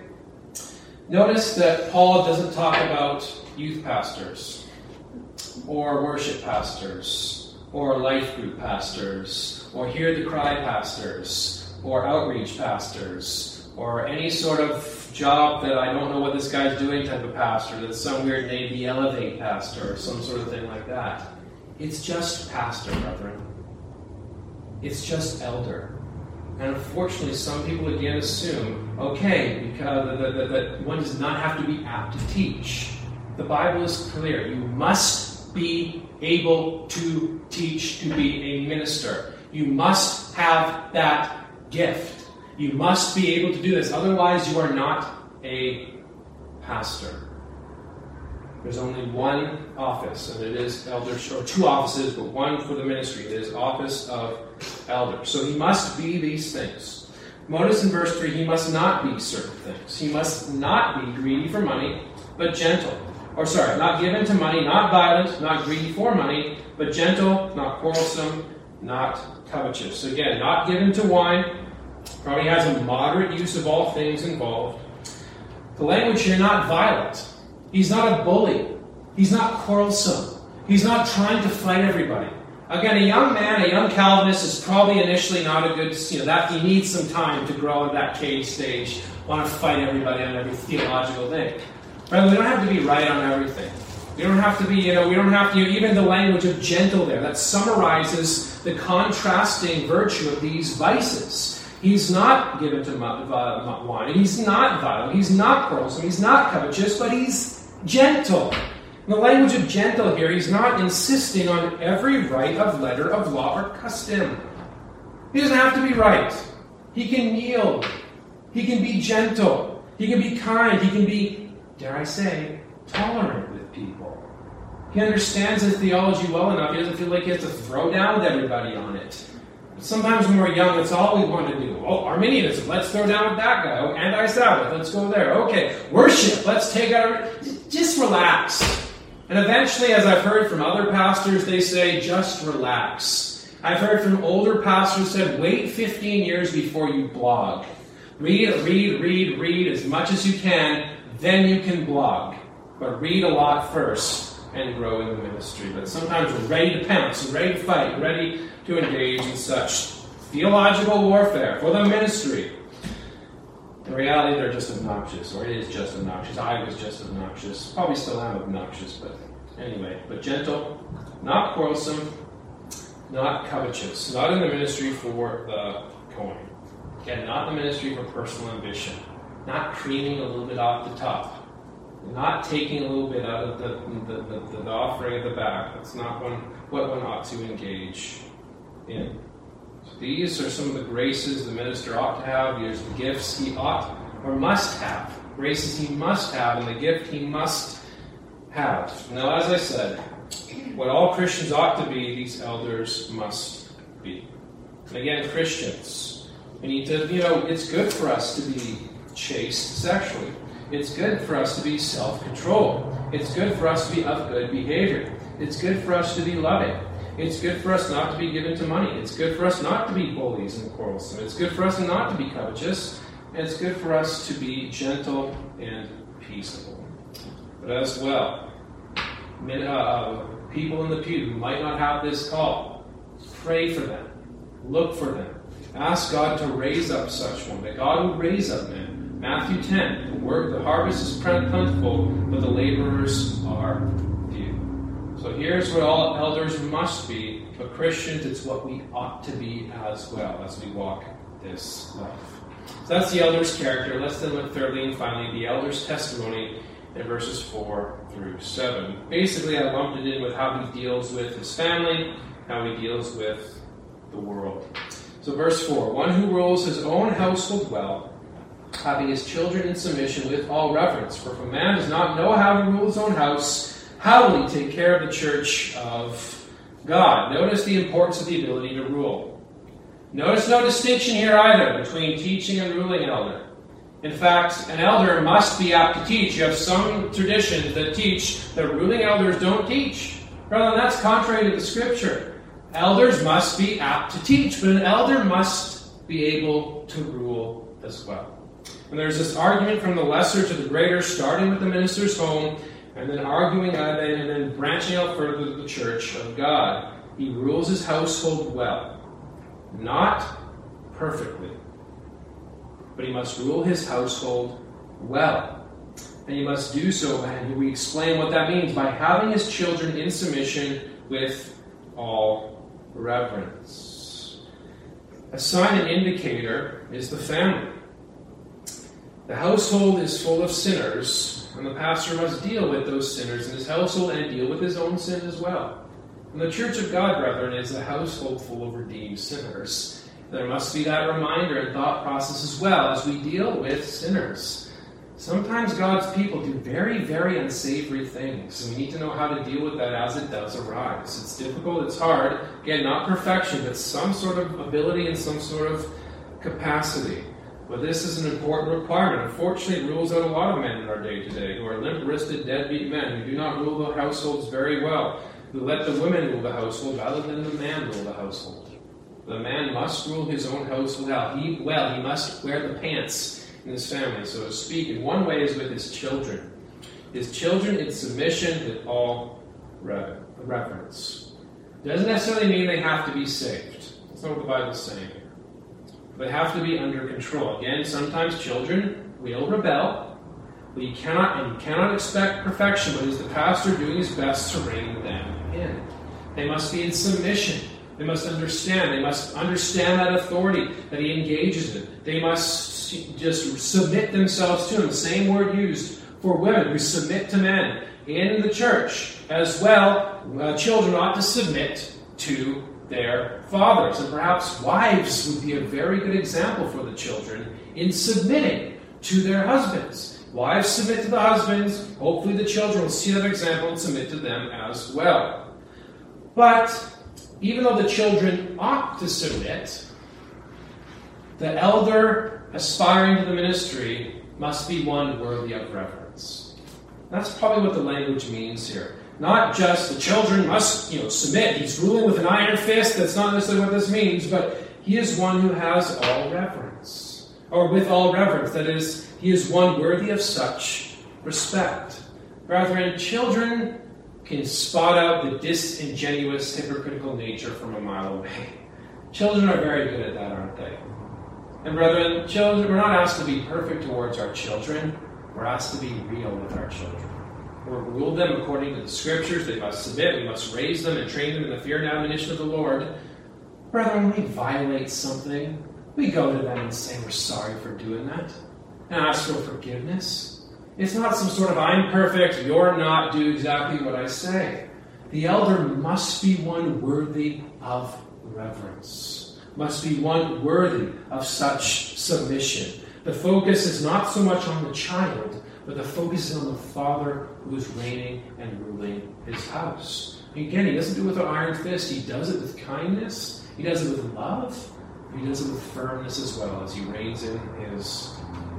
notice that Paul doesn't talk about youth pastors, or worship pastors, or life group pastors, or hear the cry pastors, or outreach pastors, or any sort of job that I don't know what this guy's doing type of pastor, that's some weird Navy Elevate pastor, or some sort of thing like that. It's just pastor, brethren. It's just elder. And unfortunately, some people again assume, okay, because that one does not have to be apt to teach. The Bible is clear. You must be able to teach, to be a minister. You must have that gift. You must be able to do this. Otherwise, you are not a pastor. There's only one office, and it is elder, or two offices, but one for the ministry. It is office of elder. So he must be these things. Notice in verse three, he must not be certain things. He must not be greedy for money, but gentle. Or sorry, not given to money, not violent, not greedy for money, but gentle, not quarrelsome, not covetous. So again, not given to wine, probably has a moderate use of all things involved. The language here, not violent. He's not a bully. He's not quarrelsome. He's not trying to fight everybody. Again, a young man, a young Calvinist is probably initially not a good, you know, that he needs some time to grow at that cage stage, want to fight everybody on every theological thing. Right? We don't have to be right on everything. We don't have to be, you know, we don't have to, even the language of gentle there, that summarizes the contrasting virtue of these vices. He's not given to wine. He's not violent. He's not quarrelsome. He's not covetous, but he's gentle. In the language of gentle here, he's not insisting on every right of letter of law or custom. He doesn't have to be right. He can yield. He can be gentle. He can be kind. He can be, dare I say, tolerant with people. He understands his theology well enough. He doesn't feel like he has to throw down with everybody on it. Sometimes when we're young, that's all we want to do. Oh, Arminianism, let's throw down with that guy. Oh, anti-Sabbath, let's go there. Okay, worship, let's take out... Just relax. And eventually, as I've heard from other pastors, they say, just relax. I've heard from older pastors who said, wait fifteen years before you blog. Read, read, read, read as much as you can, then you can blog. But read a lot first and grow in the ministry. But sometimes we're ready to pounce, ready to fight, ready to engage in such theological warfare for the ministry. In reality, they're just obnoxious, or it is just obnoxious. I was just obnoxious. Probably still am obnoxious, but anyway. But gentle, not quarrelsome, not covetous, not in the ministry for the coin. Again, not in the ministry for personal ambition, not creaming a little bit off the top, not taking a little bit out of the, the, the, the offering at the back. That's not one, what one ought to engage in. So these are some of the graces the minister ought to have. Here's the gifts he ought or must have. Graces he must have, and the gift he must have. Now, as I said, what all Christians ought to be, these elders must be. And again, Christians, we need to, you know, it's good for us to be chaste sexually. It's good for us to be self-controlled. It's good for us to be of good behavior. It's good for us to be loving. It's good for us not to be given to money. It's good for us not to be bullies and quarrelsome. It's good for us not to be covetous. And it's good for us to be gentle and peaceable. But as well, men, uh, people in the pew who might not have this call, pray for them. Look for them. Ask God to raise up such one. That God will raise up men. Matthew ten, the work, the harvest is plentiful, but the laborers are few. So here's what all elders must be, but Christians, it's what we ought to be as well as we walk this life. So that's the elder's character. Let's then look thirdly and finally the elder's testimony in verses four through seven. Basically, I lumped it in with how he deals with his family, how he deals with the world. So verse four, one who rules his own household well, having his children in submission with all reverence. For if a man does not know how to rule his own house, how will he take care of the church of God? Notice the importance of the ability to rule. Notice no distinction here either between teaching and ruling elder. In fact, an elder must be apt to teach. You have some traditions that teach that ruling elders don't teach. Brother, that's contrary to the Scripture. Elders must be apt to teach, but an elder must be able to rule as well. And there's this argument from the lesser to the greater, starting with the minister's home, and then arguing uh, and then branching out further to the church of God. He rules his household well. Not perfectly, but he must rule his household well. And he must do so, and we explain what that means, by having his children in submission with all reverence. A sign and indicator is the family. The household is full of sinners, and the pastor must deal with those sinners in his household and deal with his own sin as well. And the church of God, brethren, is a household full of redeemed sinners. There must be that reminder and thought process as well as we deal with sinners. Sometimes God's people do very, very unsavory things, and we need to know how to deal with that as it does arise. It's difficult, it's hard. Again, not perfection, but some sort of ability and some sort of capacity. But this is an important requirement. Unfortunately, it rules out a lot of men in our day today who are limp-wristed, deadbeat men who do not rule their households very well, who let the women rule the household rather than the man rule the household. The man must rule his own household well. He, well, he must wear the pants in his family, so to speak. And one way is with his children. His children in submission with all reverence. Doesn't necessarily mean they have to be saved. That's not what the Bible's saying here. They have to be under control. Again, sometimes children will rebel. But you cannot, and you cannot expect perfection, but is the pastor doing his best to rein them in? They must be in submission. They must understand. They must understand that authority that he engages in. They must just submit themselves to him. Same word used for women who submit to men in the church. As well, uh, children ought to submit to their fathers. And perhaps wives would be a very good example for the children in submitting to their husbands. Wives submit to the husbands. Hopefully the children will see that example and submit to them as well. But even though the children ought to submit, the elder aspiring to the ministry must be one worthy of reverence. That's probably what the language means here. Not just the children must, you know, submit. He's ruling with an iron fist. That's not necessarily what this means, but he is one who has all reverence. Or with all reverence, that is, he is one worthy of such respect. Brethren, children can spot out the disingenuous, hypocritical nature from a mile away. Children are very good at that, aren't they? And brethren, children, we're not asked to be perfect towards our children. We're asked to be real with our children. We'll rule them according to the Scriptures. They must submit. We must raise them and train them in the fear and admonition of the Lord. Brethren, when we violate something, we go to them and say we're sorry for doing that and ask for forgiveness. It's not some sort of I'm perfect, you're not, do exactly what I say. The elder must be one worthy of reverence, must be one worthy of such submission. The focus is not so much on the child, but the focus is on the father who is reigning and ruling his house. Again, he doesn't do it with an iron fist. He does it with kindness. He does it with love. He does it with firmness as well as he reigns in his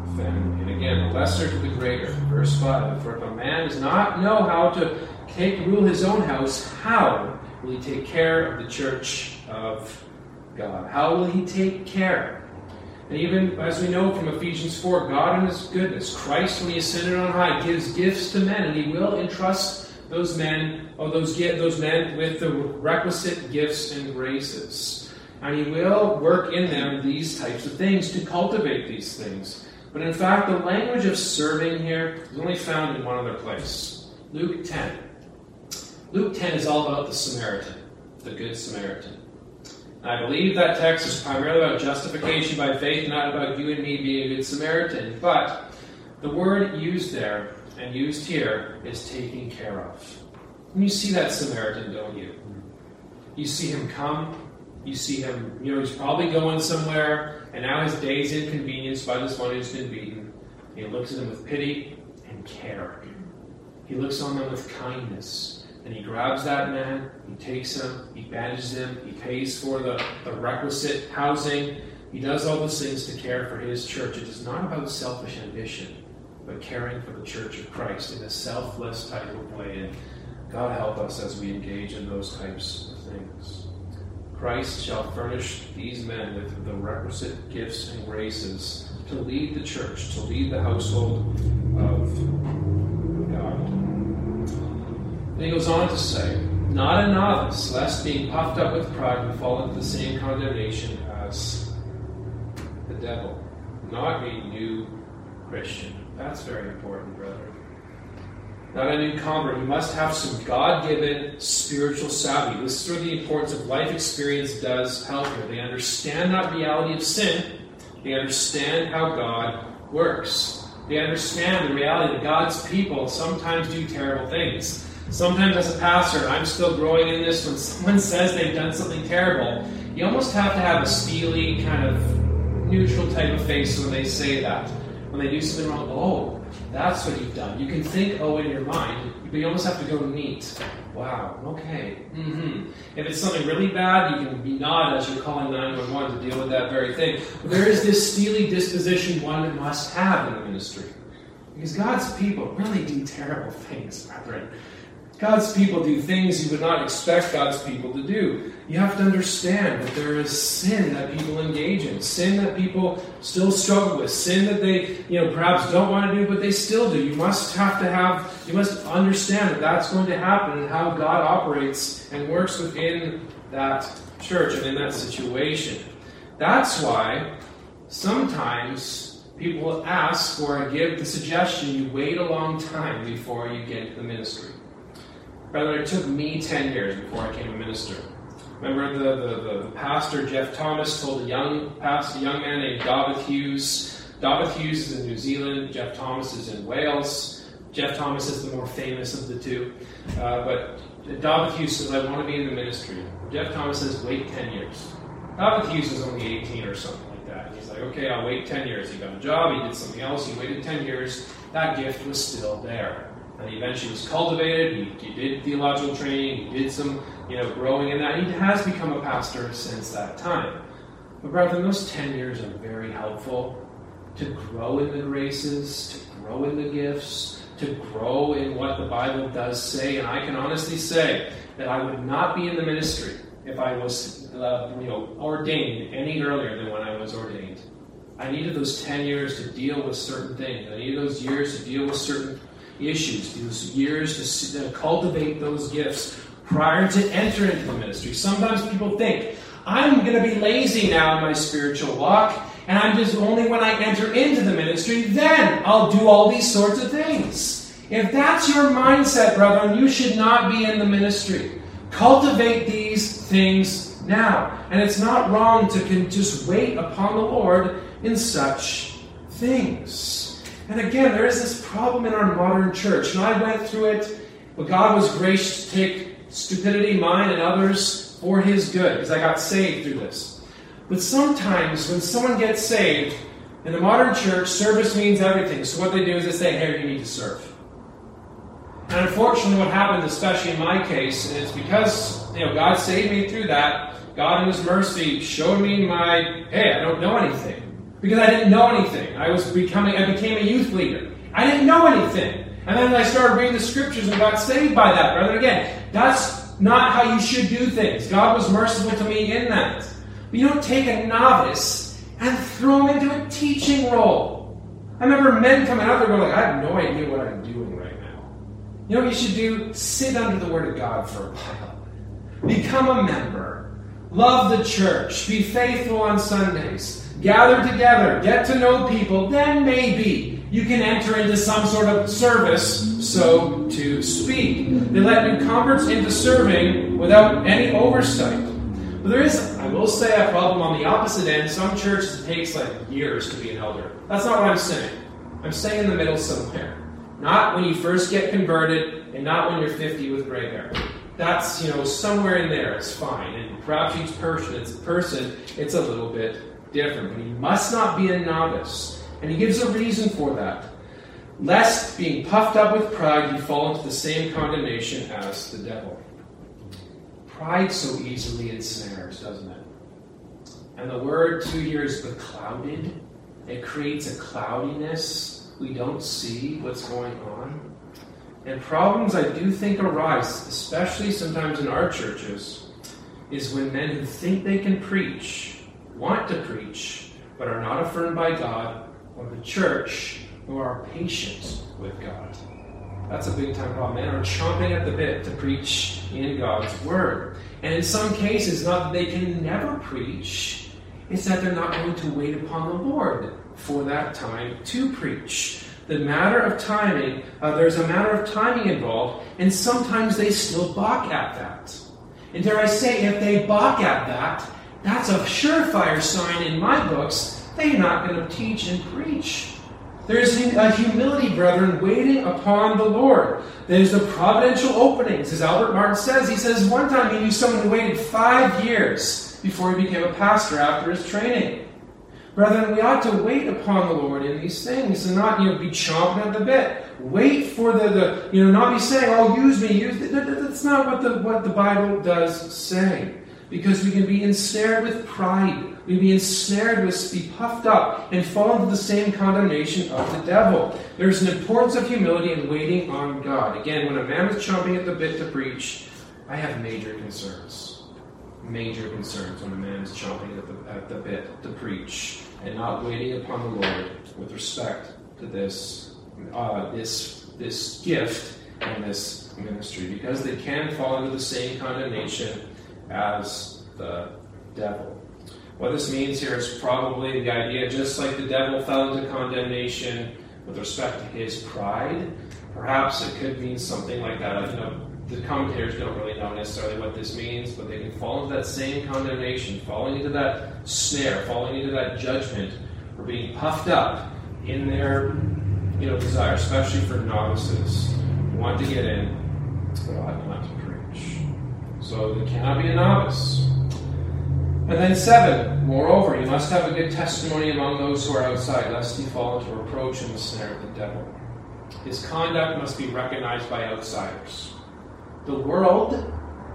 And, and again, the lesser to the greater. Verse five, for if a man does not know how to take rule his own house, how will he take care of the church of God? How will he take care? And even as we know from Ephesians four, God in his goodness, Christ when he ascended on high gives gifts to men, and he will entrust those men, or those those men with the requisite gifts and graces. And he will work in them these types of things to cultivate these things. But in fact, the language of serving here is only found in one other place. Luke ten. Luke ten is all about the Samaritan, the Good Samaritan. I believe that text is primarily about justification by faith, not about you and me being a good Samaritan. But the word used there and used here is taking care of. And you see that Samaritan, don't you? You see him come. You see him, you know, he's probably going somewhere, and now his day's inconvenienced by this one who's been beaten. He looks at him with pity and care. He looks on them with kindness. And he grabs that man, he takes him, he bandages him, he pays for the, the requisite housing. He does all those things to care for his church. It is not about selfish ambition, but caring for the church of Christ in a selfless type of way. And God help us as we engage in those types of things. Christ shall furnish these men with the requisite gifts and graces to lead the church, to lead the household of God. And he goes on to say, not a novice, lest being puffed up with pride we fall into the same condemnation as the devil. Not a new Christian. That's very important, brethren. Not a new convert. You must have some God-given spiritual savvy. This is where the importance of life experience does help here. They understand that reality of sin. They understand how God works. They understand the reality that God's people sometimes do terrible things. Sometimes as a pastor, I'm still growing in this. When someone says they've done something terrible, you almost have to have a steely, kind of neutral type of face when they say that. When they do something wrong, oh, that's what you've done. You can think, oh, in your mind, but you almost have to go neat. Wow, okay. Mm-hmm. If it's something really bad, you can be nod as you're calling nine one one to deal with that very thing. But there is this steely disposition one must have in the ministry. Because God's people really do terrible things, brethren. God's people do things you would not expect God's people to do. You have to understand that there is sin that people engage in, sin that people still struggle with, sin that they, you know, perhaps don't want to do, but they still do. You must have to have, you must understand that that's going to happen and how God operates and works within that church and in that situation. That's why sometimes people will ask or give the suggestion you wait a long time before you get into the ministry. Brother, it took me ten years before I became a minister. Remember the, the, the, the pastor, Jeff Thomas, told a young pastor, a young man named David Hughes. David Hughes is in New Zealand. Jeff Thomas is in Wales. Jeff Thomas is the more famous of the two. Uh, but David Hughes says, I want to be in the ministry. Jeff Thomas says, wait ten years. David Hughes was only eighteen or something like that. He's like, okay, I'll wait ten years. He got a job, he did something else, he waited ten years. That gift was still there. And he eventually was cultivated, he, he did theological training, he did some, you know, growing in that. He has become a pastor since that time. But brethren, those ten years are very helpful to grow in the graces, to grow in the gifts, to grow in what the Bible does say. And I can honestly say that I would not be in the ministry if I was, uh, you know, ordained any earlier than when I was ordained. I needed those ten years to deal with certain things. I needed those years to deal with certain issues, those years to cultivate those gifts prior to entering into the ministry. Sometimes people think, I'm going to be lazy now in my spiritual walk, and I'm just only when I enter into the ministry, then I'll do all these sorts of things. If that's your mindset, brethren, you should not be in the ministry. Cultivate these things now. And it's not wrong to just wait upon the Lord in such things. And again, there is this problem in our modern church. And I went through it, but God was gracious to take stupidity, mine and others, for His good, because I got saved through this. But sometimes when someone gets saved, in the modern church, service means everything. So what they do is they say, hey, you need to serve. And unfortunately what happened, especially in my case, is because, you know, God saved me through that, God in His mercy showed me my, hey, I don't know anything. because I didn't know anything. I was becoming, I became a youth leader. I didn't know anything. And then I started reading the scriptures and got saved by that. Brother, again, that's not how you should do things. God was merciful to me in that. But you don't take a novice and throw him into a teaching role. I remember men coming out there going like, I have no idea what I'm doing right now. You know what you should do? Sit under the Word of God for a while. Become a member. Love the church. Be faithful on Sundays. Gather together. Get to know people. Then maybe you can enter into some sort of service, so to speak. They let new converts into serving without any oversight. But there is, I will say, a problem on the opposite end. Some churches, it takes like years to be an elder. That's not what I'm saying. I'm saying in the middle somewhere. Not when you first get converted, and not when you're fifty with gray hair. That's, you know, somewhere in there. It's fine. And perhaps each person, it's person, it's a little bit different. But you must not be a novice. And he gives a reason for that. Lest, being puffed up with pride, you fall into the same condemnation as the devil. Pride so easily ensnares, doesn't it? And the word too here is beclouded. It creates a cloudiness. We don't see what's going on. And problems I do think arise, especially sometimes in our churches, is when men who think they can preach, want to preach, but are not affirmed by God or the church, who are patient with God. That's a big time problem. Men are chomping at the bit to preach in God's Word. And in some cases, not that they can never preach, it's that they're not going to wait upon the Lord for that time to preach. The matter of timing, uh, there's a matter of timing involved, and sometimes they still balk at that. And dare I say, if they balk at that, that's a surefire sign in my books they're not going to teach and preach. There's a humility, brethren, waiting upon the Lord. There's the providential openings. As Albert Martin says, he says one time he knew someone who waited five years before he became a pastor after his training. Brethren, we ought to wait upon the Lord in these things and not, you know, be chomping at the bit. Wait for the, the you know, not be saying, oh, use me, use me. That's not what the, what the Bible does say. Because we can be ensnared with pride. We can be ensnared with, be puffed up, and fall into the same condemnation of the devil. There's an importance of humility in waiting on God. Again, when a man is chomping at the bit to preach, I have major concerns. Major concerns when a man is chomping at the, at the bit to preach and not waiting upon the Lord with respect to this, uh, this, this gift and this ministry. Because they can fall into the same condemnation as the devil. What this means here is probably the idea, just like the devil fell into condemnation with respect to his pride, perhaps it could mean something like that. You know, the commentators don't really know necessarily what this means, but they can fall into that same condemnation, falling into that snare, falling into that judgment, or being puffed up in their, you know, desire, especially for novices who want to get in, but ought not to preach. So they cannot be a novice. And then seven, moreover, you must have a good testimony among those who are outside, lest he fall into reproach and the snare of the devil. His conduct must be recognized by outsiders. The world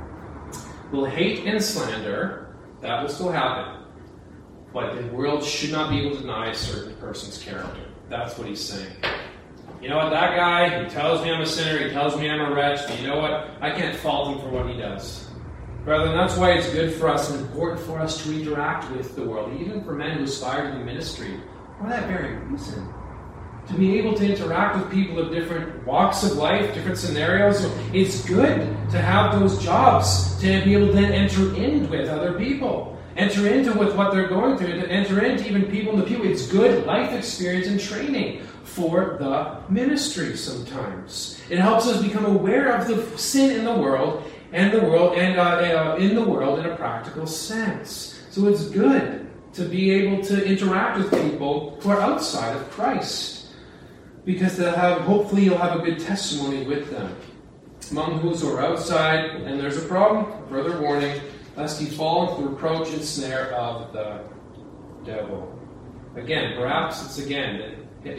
will hate and slander. That will still happen. But the world should not be able to deny a certain person's character. That's what he's saying. You know what, that guy, he tells me I'm a sinner, he tells me I'm a wretch, but you know what? I can't fault him for what he does. Brethren, that's why it's good for us and important for us to interact with the world, even for men who aspire to the ministry, for that very reason. To be able to interact with people of different walks of life, different scenarios, it's good to have those jobs, to be able to then enter in with other people, enter into with what they're going through, to enter into even people in the pew. It's good life experience and training for the ministry sometimes. It helps us become aware of the sin in the world, and the world, and uh, uh, in the world in a practical sense. So it's good to be able to interact with people who are outside of Christ, because they'll have, hopefully you'll have a good testimony with them. Among those who are outside, and there's a problem, further warning, lest he fall into the reproach and snare of the devil. Again, perhaps it's again,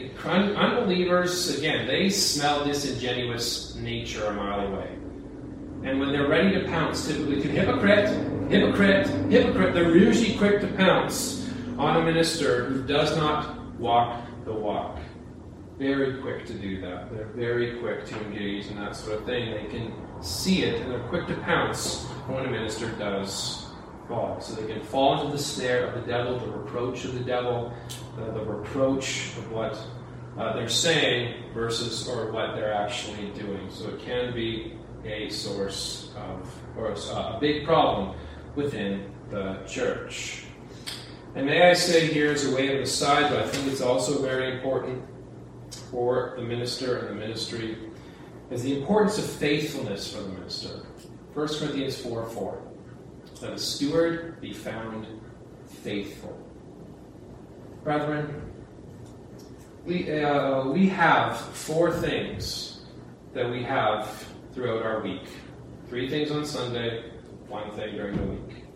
unbelievers, again, they smell disingenuous nature a mile away. And when they're ready to pounce, typically to hypocrite, hypocrite, hypocrite, they're usually quick to pounce on a minister who does not walk the walk. Very quick to do that. They're very quick to engage in that sort of thing. They can see it, and they're quick to pounce when a minister does fall. So they can fall into the snare of the devil, the reproach of the devil, the, the reproach of what uh, they're saying versus or what they're actually doing. So it can be a source of, or a, a big problem within the church. And may I say here as a way of aside, but I think it's also very important for the minister and the ministry, is the importance of faithfulness for the minister. First Corinthians four four. Let a steward be found faithful. Brethren, we, uh, we have four things that we have throughout our week. Three things on Sunday, one thing during the week.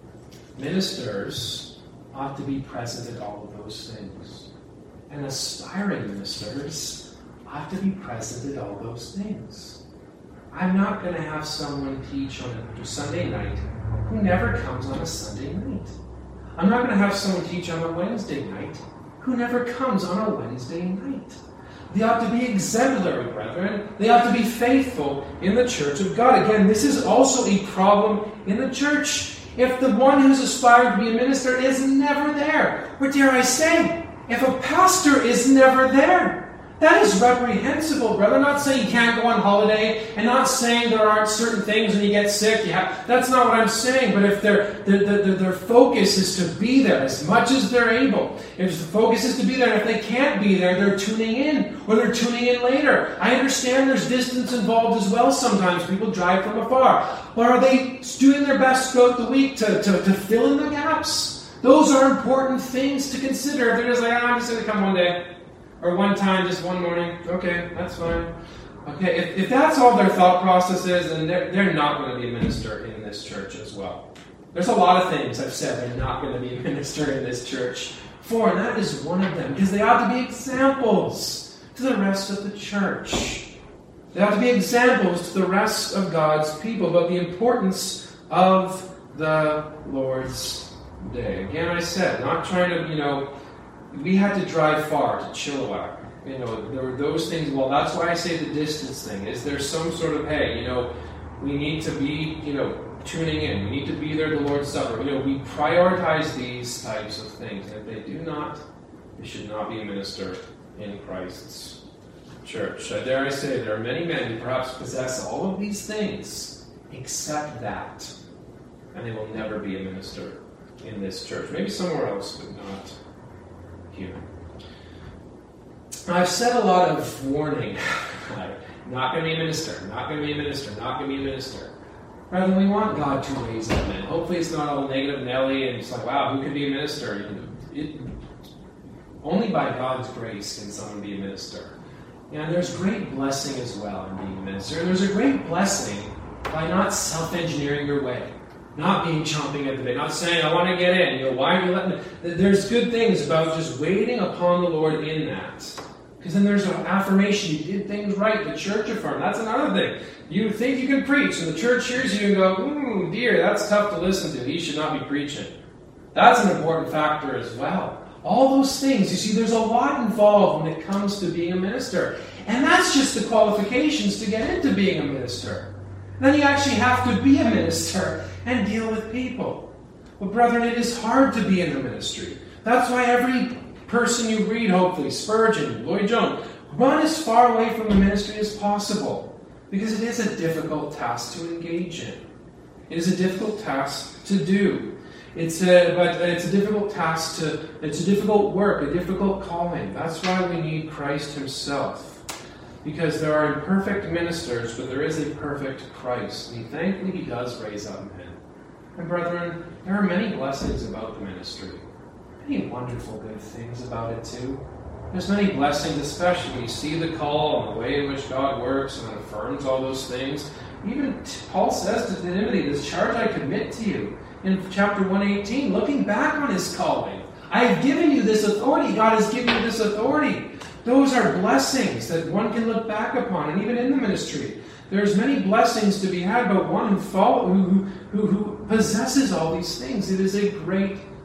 Ministers ought to be present at all of those things. And aspiring ministers ought to be present at all those things. I'm not going to have someone teach on a Sunday night who never comes on a Sunday night. I'm not going to have someone teach on a Wednesday night who never comes on a Wednesday night. They ought to be exemplary, brethren. They ought to be faithful in the church of God. Again, this is also a problem in the church. If the one who's aspired to be a minister is never there, or dare I say, if a pastor is never there, that is reprehensible, brother. I'm not saying you can't go on holiday, and not saying there aren't certain things when you get sick. You have, that's not what I'm saying. But if their, their, their, their focus is to be there as much as they're able, if the focus is to be there, and if they can't be there, they're tuning in, or they're tuning in later. I understand there's distance involved as well sometimes. People drive from afar. But are they doing their best throughout the week to, to, to fill in the gaps? Those are important things to consider. If they're just like, oh, I'm just going to come one day. Or one time, just one morning. Okay, that's fine. Okay, if, if that's all their thought process is, then they're, they're not going to be a minister in this church as well. There's a lot of things I've said they're not going to be a minister in this church for, and that is one of them. Because they ought to be examples to the rest of the church. They ought to be examples to the rest of God's people about the importance of the Lord's Day. Again, I said, not trying to, you know, we had to drive far to Chilliwack. You know, there were those things. Well, that's why I say the distance thing. Is there some sort of, hey, you know, we need to be, you know, tuning in. We need to be there at the Lord's Supper. You know, we prioritize these types of things. And if they do not, they should not be a minister in Christ's church. I dare I say, there are many men who perhaps possess all of these things except that. And they will never be a minister in this church. Maybe somewhere else, but not here. I've said a lot of warning. Not going to be a minister, not going to be a minister, not going to be a minister. Rather, we want God to raise up men. Hopefully it's not all negative Nelly and it's like, wow, who can be a minister? It, only by God's grace can someone be a minister. And there's great blessing as well in being a minister. And there's a great blessing by not self-engineering your way. Not being chomping at the bit, not saying, I want to get in. You know, why are you letting me? There's good things about just waiting upon the Lord in that. Because then there's an affirmation. You did things right. The church affirmed. That's another thing. You think you can preach, and the church hears you and go, hmm, dear, that's tough to listen to. He should not be preaching. That's an important factor as well. All those things. You see, there's a lot involved when it comes to being a minister. And that's just the qualifications to get into being a minister. Then you actually have to be a minister and deal with people. But brethren, it is hard to be in the ministry. That's why every person you read, hopefully, Spurgeon, Lloyd Jones, run as far away from the ministry as possible. Because it is a difficult task to engage in. It is a difficult task to do. It's a, but it's a difficult task to, it's a difficult work, a difficult calling. That's why we need Christ himself. Because there are imperfect ministers, but there is a perfect Christ. And thankfully he does raise up men. And brethren, there are many blessings about the ministry. Many wonderful good things about it too. There's many blessings, especially when you see the call and the way in which God works and affirms all those things. Even Paul says to Timothy, this charge I commit to you in chapter one eighteen, looking back on his calling. I have given you this authority. God has given you this authority. Those are blessings that one can look back upon, and even in the ministry, there's many blessings to be had, but one who, follow, who, who, who possesses all these things. It is a great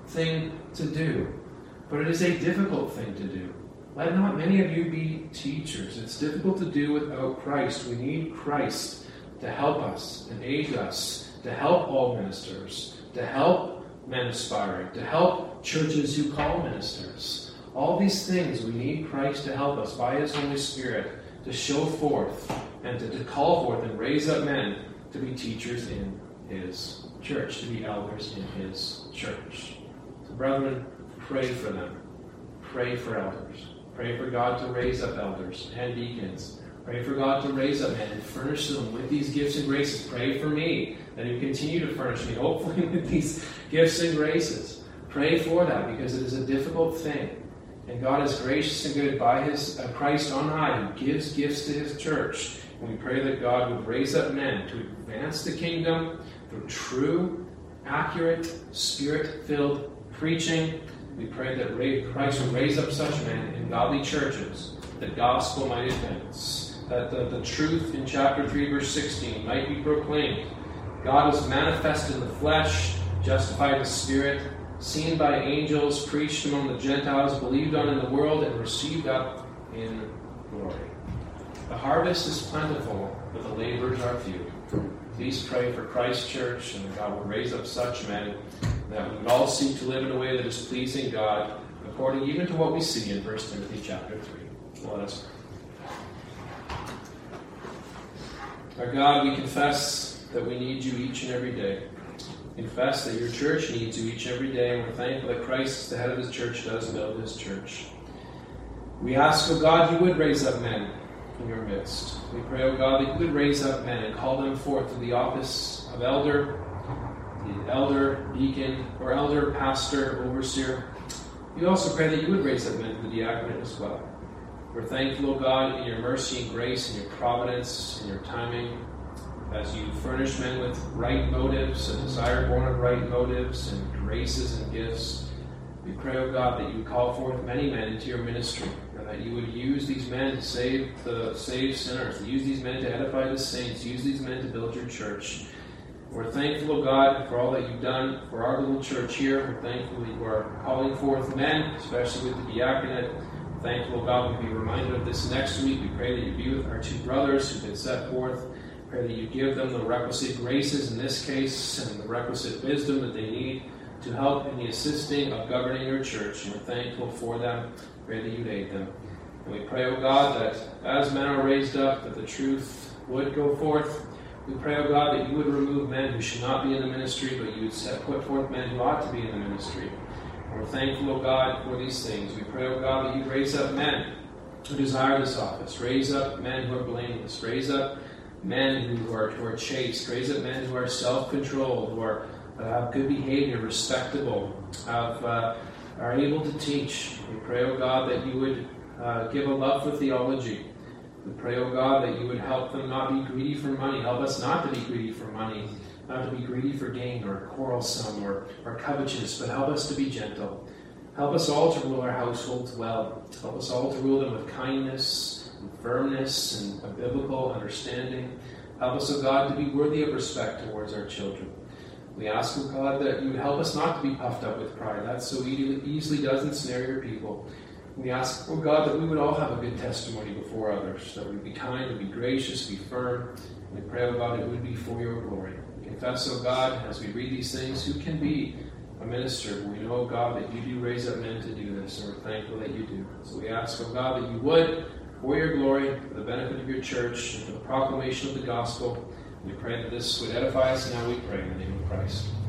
thing to do, but it is a difficult thing to do. Let not many of you be teachers. It's difficult to do without Christ. We need Christ to help us and aid us, to help all ministers, to help men aspiring, to help churches who call ministers. All these things, we need Christ to help us by His Holy Spirit to show forth and to, to call forth and raise up men to be teachers in His church, to be elders in His church. So brethren, pray for them. Pray for elders. Pray for God to raise up elders and deacons. Pray for God to raise up men and furnish them with these gifts and graces. Pray for me that He will continue to furnish me, hopefully with these gifts and graces. Pray for that, because it is a difficult thing. And God is gracious and good by His uh, Christ on high, who gives gifts to His church. And we pray that God would raise up men to advance the kingdom through true, accurate, Spirit-filled preaching. We pray that Christ will raise up such men in godly churches, that the gospel might advance, that the, the truth in chapter three, verse sixteen might be proclaimed. God was manifest in the flesh, justified in the Spirit, seen by angels, preached among the Gentiles, believed on in the world, and received up in glory. The harvest is plentiful, but the laborers are few. Please pray for Christ's church, and that God will raise up such men, that we would all seek to live in a way that is pleasing God, according even to what we see in First Timothy chapter three. Let us pray. Our God, we confess that we need You each and every day. We confess that Your church needs You each and every day, and we're thankful that Christ, the head of His church, does build His church. We ask, O God, You would raise up men in Your midst. We pray, O God, that You would raise up men and call them forth to the office of elder, the elder, deacon, or elder, pastor, overseer. We also pray that You would raise up men to the diaconate as well. We're thankful, O God, in Your mercy and grace and Your providence and Your timing, as You furnish men with right motives, a desire born of right motives and graces and gifts. We pray, O God, that You would call forth many men into Your ministry, and that You would use these men to save the save sinners, use these men to edify the saints, use these men to build Your church. We're thankful, O God, for all that You've done for our little church here. We're thankful that You are calling forth men, especially with the diaconate. We're thankful, O God, we'll be reminded of this next week. We pray that You be with our two brothers who've been set forth. Pray that You give them the requisite graces in this case and the requisite wisdom that they need to help in the assisting of governing Your church. And we're thankful for them. Pray that You'd aid them. And we pray, O God, that as men are raised up, that the truth would go forth. We pray, O God, that You would remove men who should not be in the ministry, but You would set, put forth men who ought to be in the ministry. And we're thankful, O God, for these things. We pray, O God, that You'd raise up men who desire this office. Raise up men who are blameless. Raise up men who are, who are chaste. Raise up men who are self-controlled, who are, uh, have good behavior, respectable, have, uh, are able to teach. We pray, O God, that You would uh, give a love for theology. We pray, O God, that You would help them not be greedy for money. Help us not to be greedy for money, not to be greedy for gain or quarrelsome or, or covetous, but help us to be gentle. Help us all to rule our households well. Help us all to rule them with kindness and firmness and a biblical understanding. Help us, O God, to be worthy of respect towards our children. We ask, O God, that You would help us not to be puffed up with pride. That so easily does ensnare Your people. We ask, O God, that we would all have a good testimony before others, that we'd be kind, we'd be gracious, be firm. And we pray, O God, it would be for Your glory. We confess, O God, as we read these things, who can be a minister? We know, O God, that You do raise up men to do this, and we're thankful that You do. So we ask, O God, that You would, for Your glory, for the benefit of Your church, and for the proclamation of the gospel. We pray that this would edify us, and now we pray in the name of Christ.